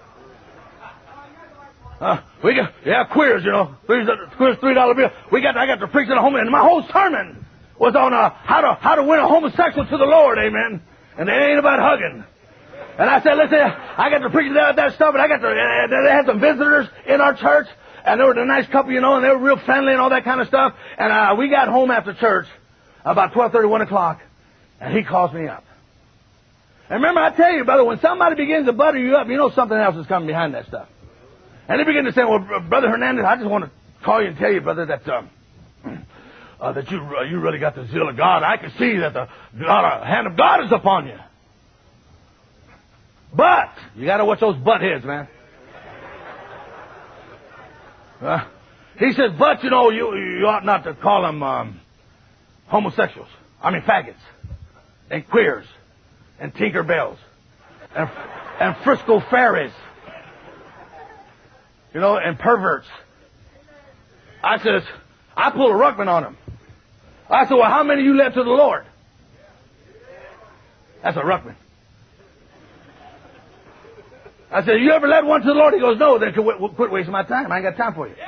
Uh, we got, yeah, queers, you know. Queers, queers three dollar bill. We got, I got to preach at a home, and my whole sermon was on uh, how to how to win a homosexual to the Lord, amen. And it ain't about hugging. And I said, listen, I got to preach that, that stuff, and I got to, uh, they had some visitors in our church, and they were a nice couple, you know, and they were real friendly and all that kind of stuff. And uh, we got home after church about twelve thirty, one o'clock, and he calls me up. And remember, I tell you, brother, when somebody begins to butter you up, you know something else is coming behind that stuff. And they begin to say, well, Brother Hernandez, I just want to call you and tell you, brother, that um, uh, that you uh, you really got the zeal of God. I can see that the God, uh, hand of God is upon you. But you got to watch those butt heads, man. Uh, he says, but, you know, you, you ought not to call them um, homosexuals. I mean, faggots and queers and Tinkerbells and, and Frisco fairies. You know, and perverts. I says, I pulled a Ruckman on them. I said, well, how many of you led to the Lord? That's a Ruckman. I said, you ever led one to the Lord? He goes, no. Then quit wasting my time. I ain't got time for you.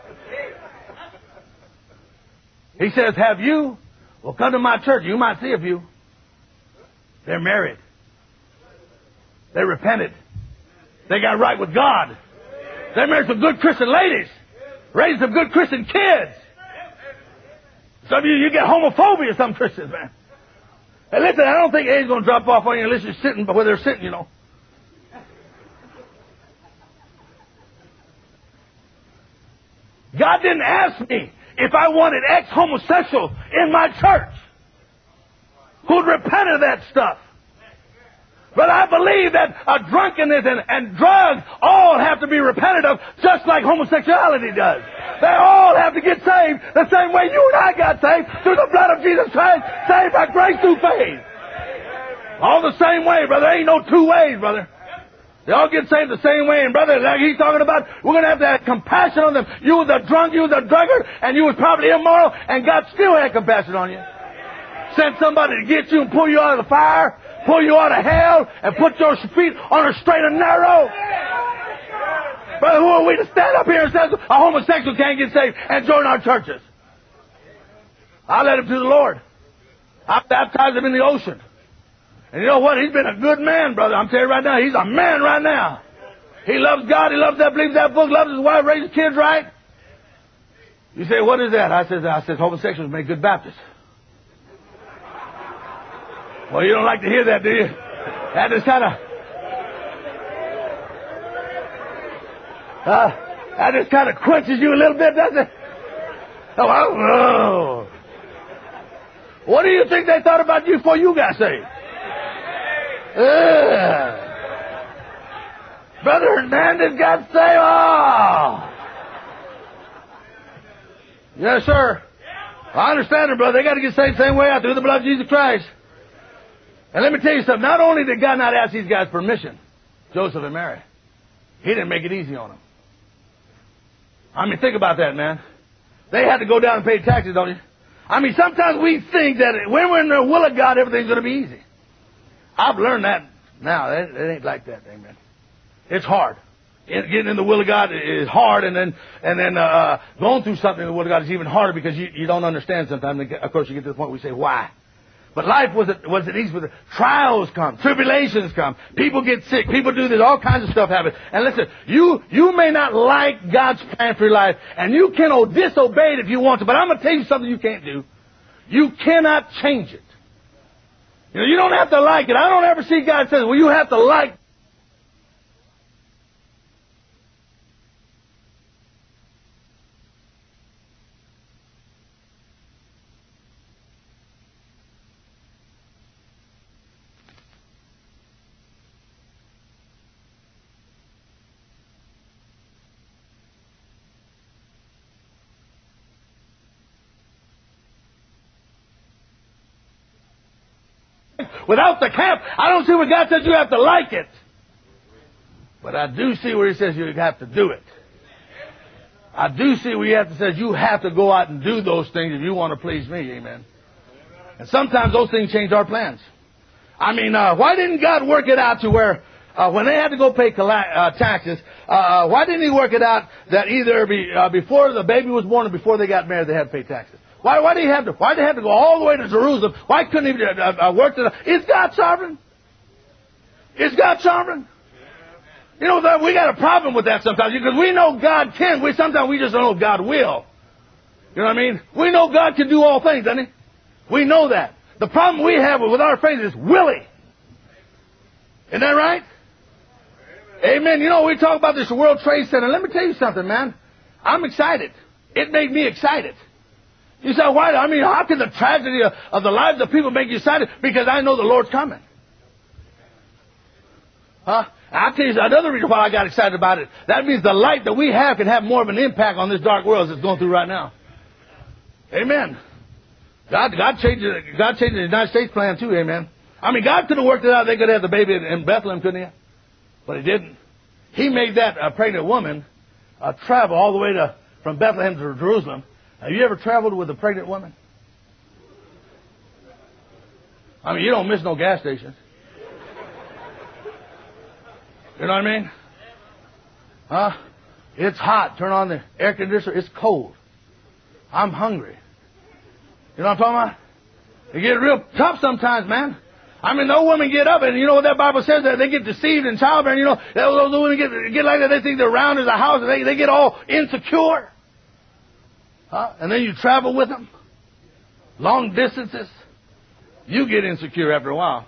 He says, have you? Well, come to my church. You might see a few. They're married. They repented. They got right with God. They married some good Christian ladies. Raised some good Christian kids. Some of you, you get homophobia, some Christians, man. And listen, I don't think AIDS going to drop off on you unless you're sitting where they're sitting, you know. God didn't ask me if I wanted ex-homosexual in my church who'd repent of that stuff. But I believe that a drunkenness and, and drugs all have to be repented of, just like homosexuality does. They all have to get saved the same way you and I got saved, through the blood of Jesus Christ, saved by grace through faith. All the same way, brother. There ain't no two ways, brother. They all get saved the same way. And brother, like he's talking about, we're going to have to have compassion on them. You was a drunk, you was a drunkard, and you was probably immoral, and God still had compassion on you. Sent somebody to get you and pull you out of the fire, pull you out of hell, and put your feet on a straight and narrow. Brother, who are we to stand up here and say a homosexual can't get saved and join our churches? I led him to the Lord. I baptized him in the ocean. And you know what? He's been a good man, brother. I'm telling you right now, he's a man right now. He loves God. He loves that, believes that book, loves his wife, raises kids right. You say, what is that? I says, I says, homosexuals make good Baptists. Well, you don't like to hear that, do you? That just kind of, uh, that just kind of quenches you a little bit, doesn't it? Oh, I don't know. What do you think they thought about you before you got saved? Uh, Brother Hernandez got saved. Oh. Yes, sir. I understand it, brother. They got to get saved the same way out through the blood of Jesus Christ. And let me tell you something. Not only did God not ask these guys permission, Joseph and Mary, He didn't make it easy on them. I mean, think about that, man. They had to go down and pay taxes, don't you? I mean, sometimes we think that when we're in the will of God, everything's going to be easy. I've learned that now. It, it ain't like that, amen. It's hard. It, getting in the will of God is hard, and then and then uh, going through something in the will of God is even harder because you, you don't understand sometimes. And of course, you get to the point where you say, why? But life wasn't, wasn't easy for the trials come, tribulations come, people get sick, people do this, all kinds of stuff happens. And listen, you you may not like God's plan for your life, and you can oh, disobey it if you want to, but I'm going to tell you something you can't do. You cannot change it. You know, you don't have to like it. I don't ever see God say, well, you have to like it. Without the camp, I don't see where God says you have to like it. But I do see where He says you have to do it. I do see where you have to say you have to go out and do those things if you want to please me. Amen. And sometimes those things change our plans. I mean, uh, why didn't God work it out to where uh, when they had to go pay colla- uh, taxes, uh, why didn't He work it out that either be, uh, before the baby was born or before they got married they had to pay taxes? Why, why did He have to? Why did they have to go all the way to Jerusalem? Why couldn't He uh, uh, work it out? Is God sovereign? Is God sovereign? You know, that we got a problem with that sometimes because we know God can. We sometimes we just don't know God will. You know what I mean? We know God can do all things, doesn't He? We know that. The problem we have with our faith is will He? Isn't that right? Amen. Amen. You know, we talk about this World Trade Center. Let me tell you something, man. I'm excited. It made me excited. You say, why? I mean, how can the tragedy of, of the lives of people make you excited? Because I know the Lord's coming. Huh? I'll tell you another reason why I got excited about it. That means the light that we have can have more of an impact on this dark world as it's going through right now. Amen. God, God changed, God changed the United States plan too. Amen. I mean, God could have worked it out. They could have the baby in Bethlehem, couldn't He? But He didn't. He made that uh, pregnant woman uh, travel all the way to from Bethlehem to Jerusalem. Have you ever traveled with a pregnant woman? I mean, you don't miss no gas stations. You know what I mean? Huh? It's hot. Turn on the air conditioner. It's cold. I'm hungry. You know what I'm talking about? It gets real tough sometimes, man. I mean, no women get up, and you know what that Bible says, that they get deceived in childbearing. You know, those women get, get like that. They think they're round as a house, and they, they get all insecure. Huh? And then you travel with them. Long distances. You get insecure after a while.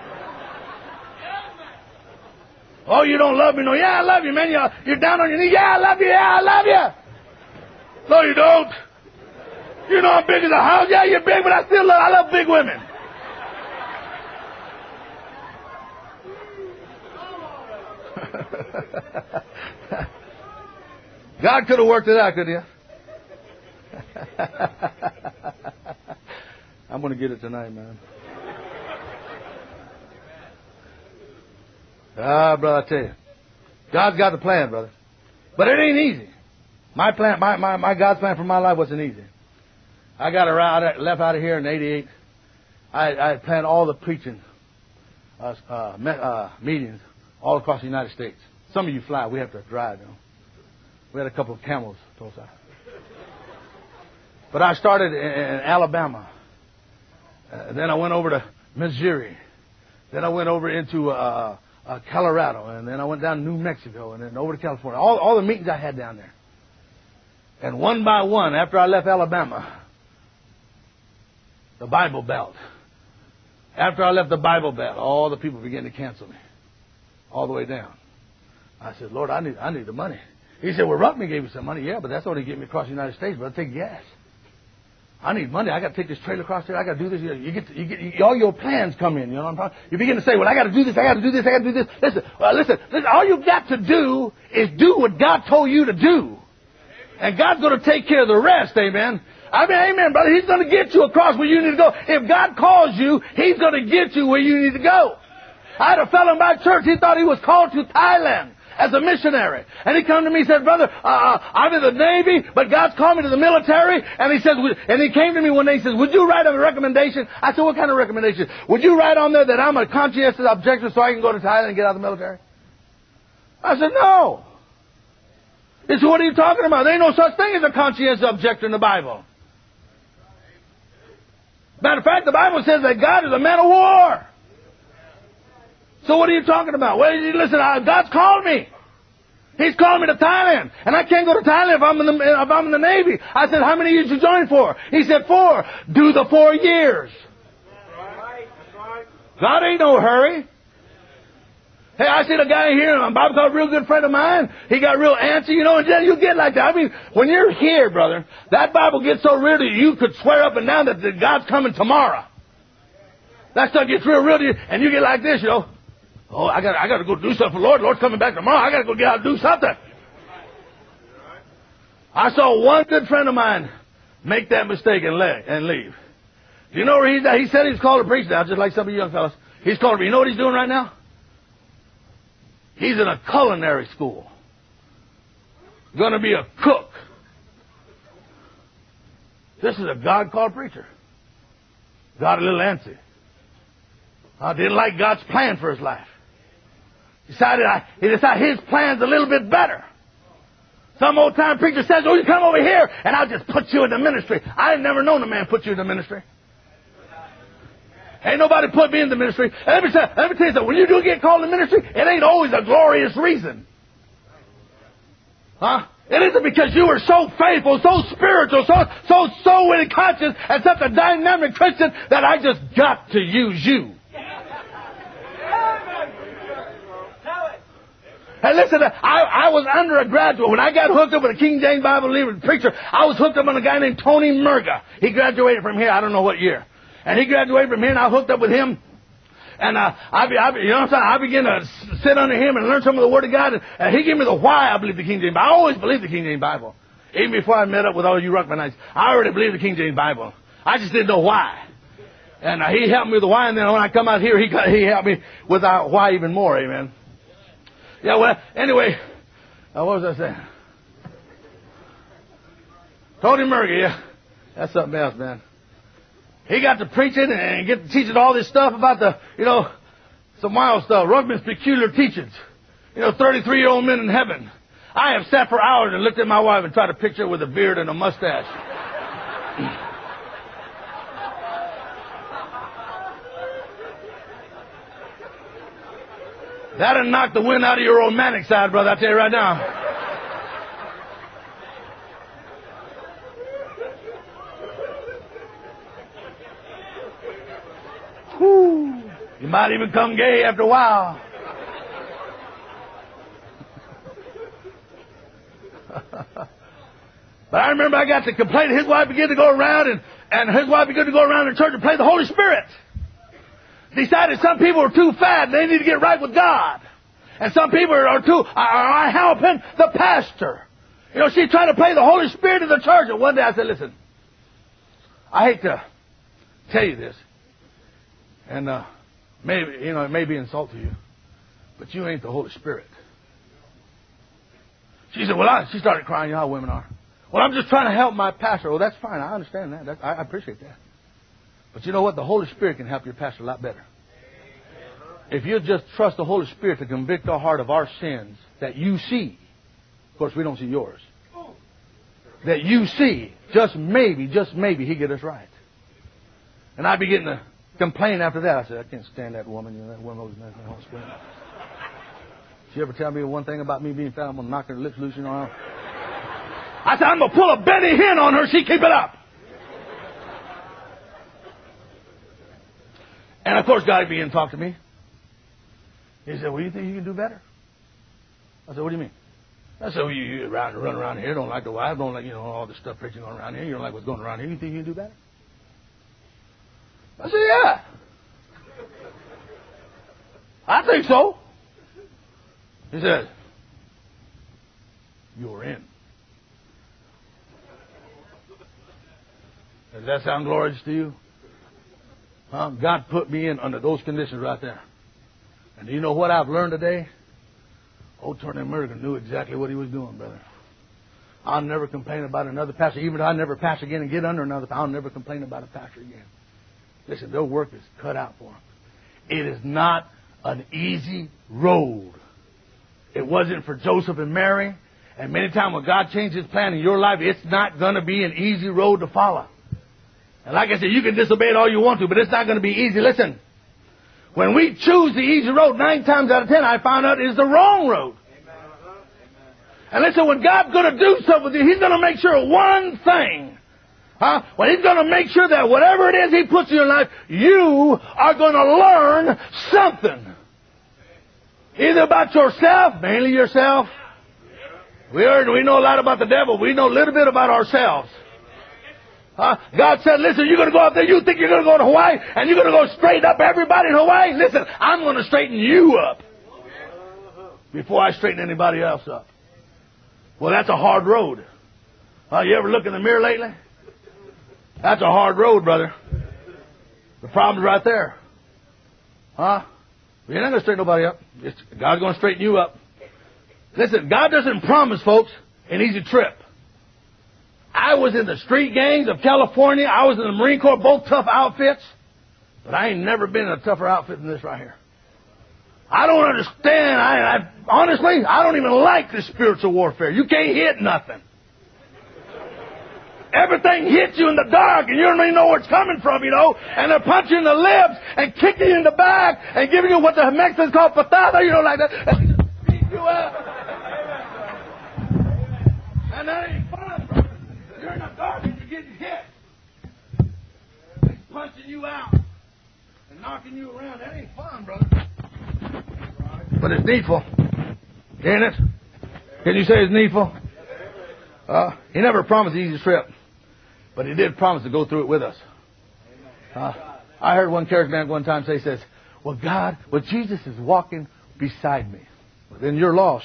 Oh, you don't love me? No, yeah, I love you, man. You're, you're down on your knees. Yeah, I love you. Yeah, I love you. No, you don't. You know I'm big as a house. Yeah, you're big, but I still love, I love big women. God could have worked it out, couldn't He? I'm going to get it tonight, man. Ah, brother, I tell you. God's got the plan, brother. But it ain't easy. My plan, my, my, my God's plan for my life wasn't easy. I got around, left out of here in eighty-eight. I, I planned all the preaching uh, uh, me, uh, meetings all across the United States. Some of you fly. We have to drive, you know. We had a couple of camels close out. But I started in, in Alabama. Uh, then I went over to Missouri. Then I went over into uh, uh, Colorado. And then I went down to New Mexico. And then over to California. All, all the meetings I had down there. And one by one, after I left Alabama, the Bible Belt. After I left the Bible Belt, all the people began to cancel me. All the way down. I said, Lord, I need I need the money. He said, well, Ruckman gave you some money. Yeah, but that's only getting me across the United States, but I'll take gas. I need money. I got to take this trailer across there. I got to do this. You get, to, you get you, all your plans come in. You know what I'm talking? You begin to say, well, I got to do this. I got to do this. I got to do this. Listen, uh, listen, listen. All you got to do is do what God told you to do, and God's going to take care of the rest. Amen. I mean, amen, brother. He's going to get you across where you need to go. If God calls you, He's going to get you where you need to go. I had a fellow in my church. He thought he was called to Thailand as a missionary. And he come to me and said, brother, uh, I'm in the Navy, but God's called me to the military. And he says, and he came to me one day and says, would you write a recommendation? I said, what kind of recommendation? Would you write on there that I'm a conscientious objector so I can go to Thailand and get out of the military? I said, no. He said, what are you talking about? There ain't no such thing as a conscientious objector in the Bible. Matter of fact, the Bible says that God is a man of war. So what are you talking about? Well, listen, God's called me. He's called me to Thailand. And I can't go to Thailand if I'm in the, if I'm in the Navy. I said, how many years you join for? He said, four. Do the four years. God ain't no hurry. Hey, I seen a guy here, a Bible college, a real good friend of mine. He got real antsy, you know, and then you get like that. I mean, when you're here, brother, that Bible gets so real to you, you could swear up and down that God's coming tomorrow. That stuff gets real real to you, and you get like this, you know. Oh, I got I got to go do something for the Lord. The Lord's coming back tomorrow. I got to go get out and do something. I saw one good friend of mine make that mistake and, le- and leave. Do you know where he's at? He said he's called to preach now, just like some of you young fellas. He's called to preach. You know what he's doing right now? He's in a culinary school. Going to be a cook. This is a God-called preacher. Got a little antsy. I didn't like God's plan for his life. Decided I, he decided his plan's a little bit better. Some old time preacher says, oh, you come over here and I'll just put you in the ministry. I ain't never known a man put you in the ministry. Ain't nobody put me in the ministry. Let me, tell, let me tell you something. When you do get called in the ministry, it ain't always a glorious reason. Huh? It isn't because you were so faithful, so spiritual, so so so in conscious, and such a dynamic Christian that I just got to use you. Hey, listen, I, I was undergraduate. When I got hooked up with a King James Bible believing preacher, I was hooked up on a guy named Tony Murga. He graduated from here, I don't know what year. And he graduated from here, and I hooked up with him. And uh, I, be, I be, you know what I'm saying? I began to sit under him and learn some of the Word of God. And, and he gave me the why I believe the King James Bible. I always believed the King James Bible. Even before I met up with all you Ruckmanites, I already believed the King James Bible. I just didn't know why. And uh, he helped me with the why, and then when I come out here, he he helped me with the why even more. Amen. Yeah, well, anyway, uh, what was I saying? Tony Murga, yeah. That's something else, man. He got to preaching and get to teaching all this stuff about the, you know, some wild stuff. Ruckman's peculiar teachings. You know, thirty-three-year-old men in heaven. I have sat for hours and looked at my wife and tried to picture her with a beard and a mustache. That'll knock the wind out of your romantic side, brother, I tell you right now. Whew. You might even come gay after a while. But I remember I got to complain. His wife began to go around, and, and his wife began to go around the church and play the Holy Spirit. Decided some people are too fat and they need to get right with God. And some people are too are, are helping the pastor. You know, she's trying to play the Holy Spirit in the church. And one day I said, listen, I hate to tell you this. And uh, maybe, you know, it may be an insult to you. But you ain't the Holy Spirit. She said, well, I, she started crying. You know how women are. Well, I'm just trying to help my pastor. Well, that's fine. I understand that. That's, I, I appreciate that. But you know what? The Holy Spirit can help your pastor a lot better. If you just trust the Holy Spirit to convict our heart of our sins that you see. Of course, we don't see yours. That you see. Just maybe, just maybe, He get us right. And I begin to complain after that. I said, I can't stand that woman. You know, that woman always makes my heart split. She ever tell me one thing about me being fat, I'm going to knock her lips loose, you know. I said, I'm going to pull a Benny Hinn on her. She keep it up. And, of course, God began to talk to me. He said, well, you think you can do better? I said, what do you mean? I said, well, you, you run, run around here, don't like the wife, don't like, you know, all this stuff preaching going around here. You don't like what's going around here. You think you can do better? I said, yeah. I think so. He said, you're in. Does that sound glorious to you? Huh? God put me in under those conditions right there. And do you know what I've learned today? Old Tony Murga knew exactly what he was doing, brother. I'll never complain about another pastor. Even if I never pastor again and get under another, I'll never complain about a pastor again. Listen, their work is cut out for them. It is not an easy road. It wasn't for Joseph and Mary. And many times when God changes His plan in your life, it's not going to be an easy road to follow. And like I said, you can disobey it all you want to, but it's not going to be easy. Listen, when we choose the easy road, nine times out of ten, I found out it's the wrong road. And listen, when God's going to do something with you, He's going to make sure one thing. Huh? Well, He's going to make sure that whatever it is He puts in your life, you are going to learn something. Either about yourself, mainly yourself. We heard, we know a lot about the devil. We know a little bit about ourselves. Huh? God said, listen, you're going to go out there, you think you're going to go to Hawaii, and you're going to go straighten up everybody in Hawaii? Listen, I'm going to straighten you up before I straighten anybody else up. Well, that's a hard road. Uh, you ever look in the mirror lately? That's a hard road, brother. The problem's right there. Huh? You're not going to straighten nobody up. It's, God's going to straighten you up. Listen, God doesn't promise, folks, an easy trip. I was in the street gangs of California. I was in the Marine Corps, both tough outfits. But I ain't never been in a tougher outfit than this right here. I don't understand. I, I honestly, I don't even like this spiritual warfare. You can't hit nothing. Everything hits you in the dark, and you don't even know where it's coming from, you know. And they're punching you in the lips and kicking you in the back and giving you what the Mexicans call patada, you know, like that. And they just beat you up. And that ain't fun, brother. You're in the dark and you're getting hit. They're punching you out and knocking you around. That ain't fun, brother. But it's needful. Ain't it? Can you say it's needful? Uh, he never promised an easy trip. But he did promise to go through it with us. Uh, I heard one charismatic one time say, says, well, God, well, Jesus is walking beside me. Well, then you're lost.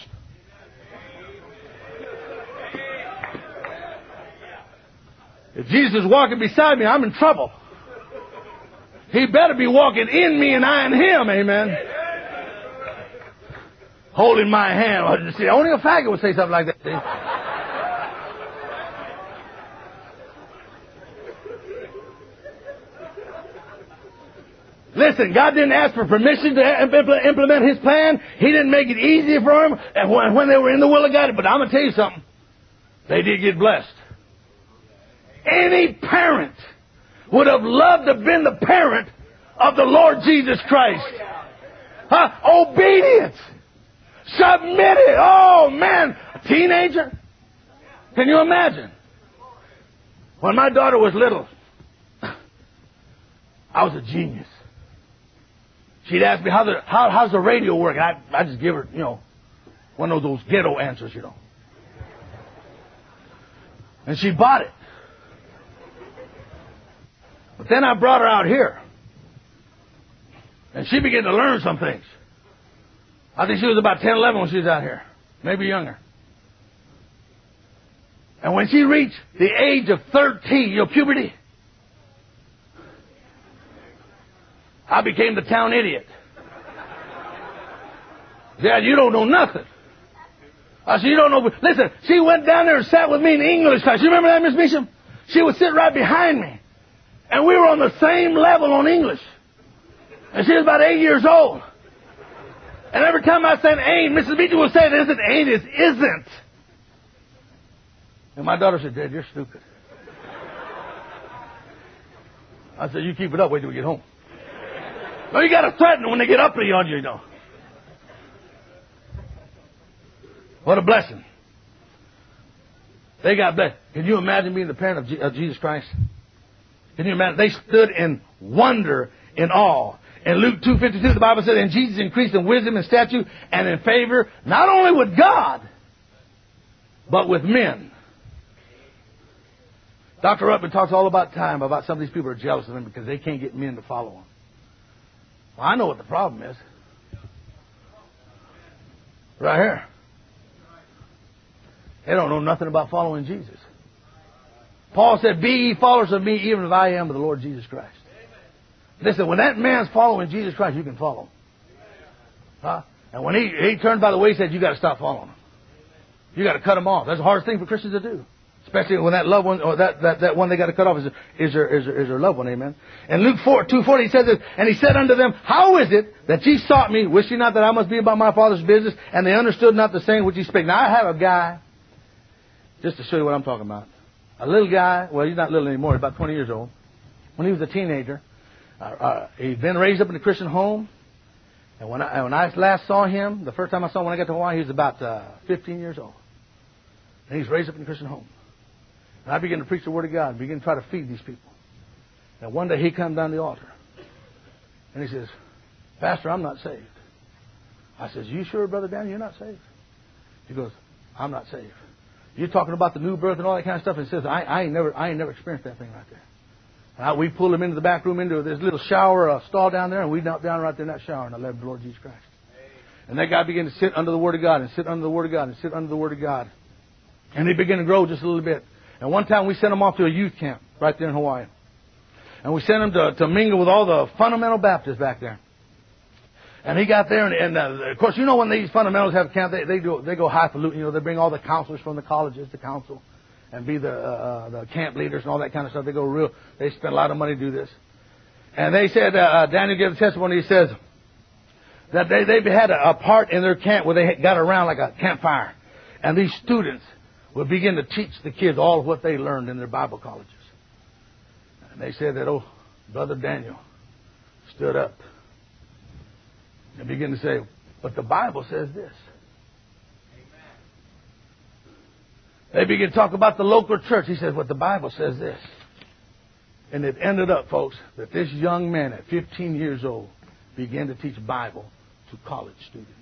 If Jesus is walking beside me, I'm in trouble. He better be walking in me and I in him, amen. Holding my hand. See, only a faggot would say something like that. See? Listen, God didn't ask for permission to implement His plan. He didn't make it easy for them and when they were in the will of God. But I'm going to tell you something. They did get blessed. Any parent would have loved to have been the parent of the Lord Jesus Christ. Huh? Obedience. Submitted. Oh, man. A teenager? Can you imagine? When my daughter was little, I was a genius. She'd ask me, how the, how, how's the radio work? And I, I just give her, you know, one of those ghetto answers, you know. And she bought it. But then I brought her out here. And she began to learn some things. I think she was about ten, eleven when she was out here. Maybe younger. And when she reached the age of thirteen, you know, puberty, I became the town idiot. Dad, you don't know nothing. I said, you don't know. Listen, she went down there and sat with me in English class. You remember that, Miss Bishop? She would sit right behind me. And we were on the same level on English. And she was about eight years old. And every time I said ain't, Missus Beecher would say it isn't ain't, it isn't. And my daughter said, Dad, you're stupid. I said, you keep it up, wait till we get home. No, you got to threaten when they get uppity on you, you know. What a blessing. They got blessed. Can you imagine being the parent of, G- of Jesus Christ? Can you imagine? They stood in wonder, in awe. In Luke two fifty-two, the Bible said, and Jesus increased in wisdom and stature and in favor, not only with God, but with men. Doctor Ruttman talks all about time about some of these people are jealous of him because they can't get men to follow him. Well, I know what the problem is. Right here. They don't know nothing about following Jesus. Paul said, be ye followers of me even as I am of the Lord Jesus Christ. Listen, when that man's following Jesus Christ, you can follow him. Huh? And when he, he turned by the way, he said, you got to stop following him. You got to cut him off. That's the hardest thing for Christians to do. Especially when that loved one, or that, that, that one they got to cut off is, is, their, is, their, is their loved one, amen. And Luke four, two forty, he says this, and he said unto them, how is it that ye sought me, wist ye not that I must be about my Father's business? And they understood not the saying which he spake. Now I have a guy, just to show you what I'm talking about. A little guy, well, he's not little anymore, he's about twenty years old. When he was a teenager, uh, uh, he'd been raised up in a Christian home. And when I, when I last saw him, the first time I saw him when I got to Hawaii, he was about uh, fifteen years old. And he's raised up in a Christian home. And I began to preach the Word of God, began to try to feed these people. And one day he come down the altar. And he says, Pastor, I'm not saved. I says, you sure, Brother Daniel, you're not saved? He goes, I'm not saved. You're talking about the new birth and all that kind of stuff. And he says, I, I ain't never I ain't never experienced that thing right there. And I, we pulled him into the back room, into this little shower uh, stall down there, and we knelt down right there in that shower, and I led the Lord Jesus Christ. And that guy began to sit under the Word of God, and sit under the Word of God, and sit under the Word of God. And he began to grow just a little bit. And one time we sent him off to a youth camp right there in Hawaii. And we sent him to, to mingle with all the fundamental Baptists back there. And he got there, and, and uh, of course, you know when these fundamentals have camp, they, they, do, they go highfalutin. You know, they bring all the counselors from the colleges to counsel. and be the uh, the camp leaders and all that kind of stuff. They go real. They spend a lot of money to do this. And they said, uh, Daniel gave a testimony. He says that they they had a, a part in their camp where they got around like a campfire, and these students would begin to teach the kids all of what they learned in their Bible colleges. And they said that, oh, Brother Daniel stood up and began to say, but the Bible says this. They began to talk about the local church. He says, what the Bible says this. And it ended up, folks, that this young man at fifteen years old began to teach Bible to college students.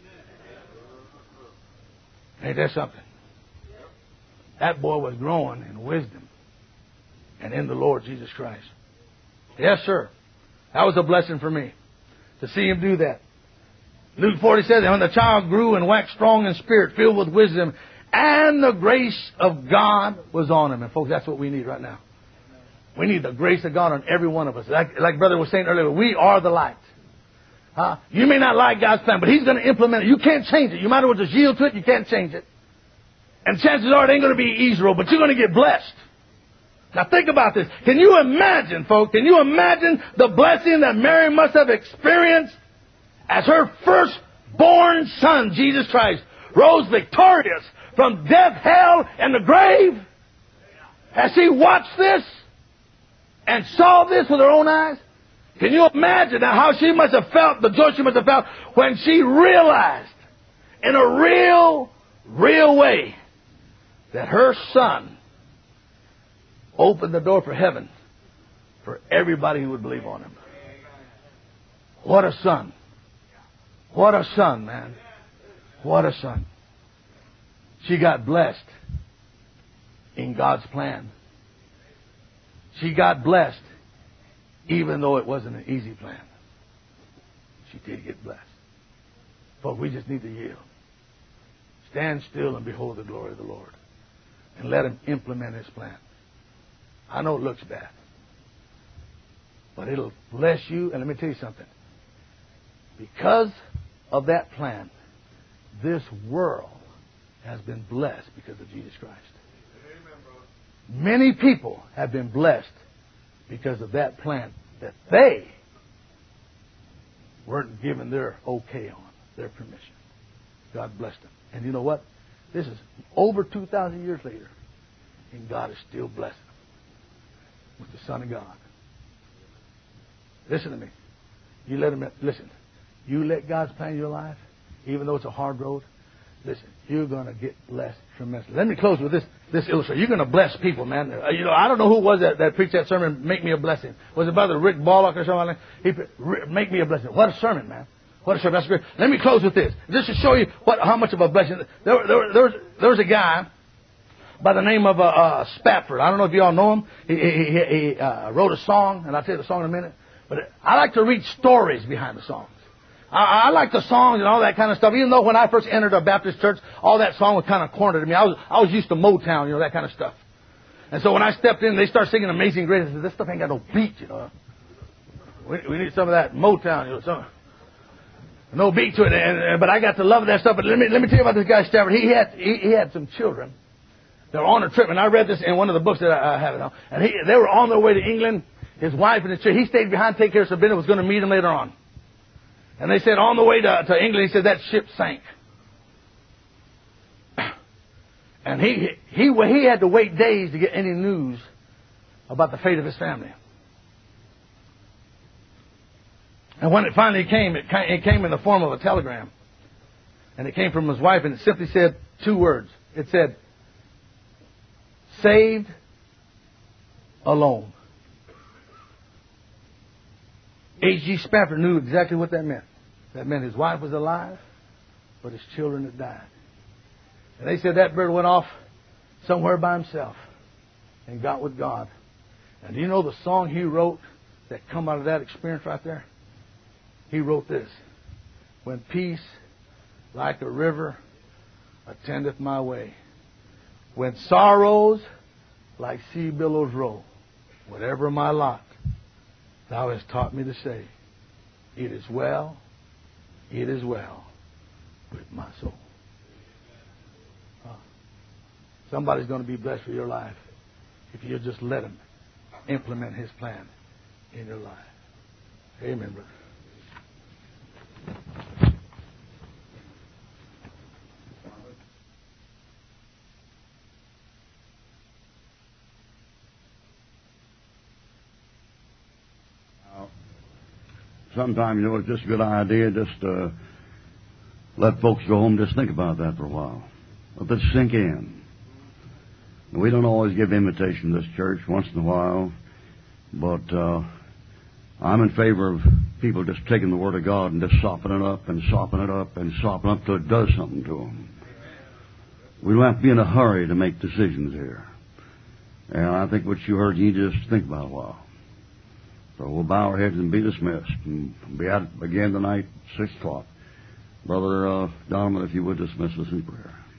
Ain't that something? That boy was growing in wisdom and in the Lord Jesus Christ. Yes, sir. That was a blessing for me to see him do that. Luke forty says, and when the child grew and waxed strong in spirit, filled with wisdom, and the grace of God was on him. And folks, that's what we need right now. We need the grace of God on every one of us. Like, like Brother was saying earlier, we are the light. Huh? You may not like God's plan, but He's going to implement it. You can't change it. You might as well just yield to it. You can't change it. And chances are it ain't going to be Israel, but you're going to get blessed. Now think about this. Can you imagine, folks, can you imagine the blessing that Mary must have experienced as her firstborn son, Jesus Christ, rose victorious from death, hell, and the grave? As she watched this and saw this with her own eyes, can you imagine how she must have felt, the joy she must have felt when she realized in a real, real way that her son opened the door for heaven for everybody who would believe on him. What a son. What a son, man. What a son. She got blessed in God's plan. She got blessed even though it wasn't an easy plan. She did get blessed. But we just need to yield. Stand still and behold the glory of the Lord. And let Him implement His plan. I know it looks bad. But it'll bless you. And let me tell you something. Because of that plan, this world has been blessed because of Jesus Christ. Many people have been blessed because of that plan that they weren't given their okay on, their permission. God blessed them. And you know what? This is over two thousand years later, and God is still blessing them with the Son of God. Listen to me. You let him, listen. You let God's plan in your life, even though it's a hard road, listen, you're going to get blessed tremendously. Let me close with this this illustration. You're going to bless people, man. Uh, you know, I don't know who it was that, that preached that sermon, Make Me a Blessing. Was it Brother Rick Ballock or something like that? He, Make Me a Blessing. What a sermon, man. What a sermon. That's great. Let me close with this. Just to show you what how much of a blessing. There, there, there, was, there was a guy by the name of uh, uh, Spafford. I don't know if you all know him. He, he, he, he uh, wrote a song, and I'll tell you the song in a minute. But I like to read stories behind the songs. I, I like the songs and all that kind of stuff. Even though when I first entered a Baptist church, all that song was kind of cornered to me. I was I was used to Motown, you know, that kind of stuff. And so when I stepped in, they started singing Amazing Grace. I said, this stuff ain't got no beat, you know. We, we need some of that Motown, you know, some, no beat to it. And, and, but I got to love that stuff. But let me let me tell you about this guy Stafford. He had he, he had some children. They were on a trip, and I read this in one of the books that I, I have it on. And he, they were on their way to England. His wife and his children. He stayed behind to take care of Sabina. Was going to meet him later on. And they said on the way to, to England, he said that ship sank. And he, he, he had to wait days to get any news about the fate of his family. And when it finally came, it came, it came in the form of a telegram. And it came from his wife, and it simply said two words. It said, saved alone. H G Spafford knew exactly what that meant. That meant his wife was alive, but his children had died. And they said that bird went off somewhere by himself and got with God. And do you know the song he wrote that come out of that experience right there? He wrote this. When peace like a river attendeth my way. When sorrows like sea billows roll. Whatever my lot, Thou hast taught me to say, it is well, it is well with my soul. Uh, Somebody's going to be blessed for your life if you just let Him implement His plan in your life. Amen, brother. Sometimes, you know, it's just a good idea just to let folks go home and just think about that for a while. Let it sink in. We don't always give invitation to this church, once in a while, but uh, I'm in favor of people just taking the Word of God and just sopping it up and sopping it up and sopping it up till it does something to them. We don't have to be in a hurry to make decisions here. And I think what you heard, you need to just think about it a while. So we'll bow our heads and be dismissed. And be out again tonight, six o'clock. Brother uh, Donovan, if you would dismiss us in prayer.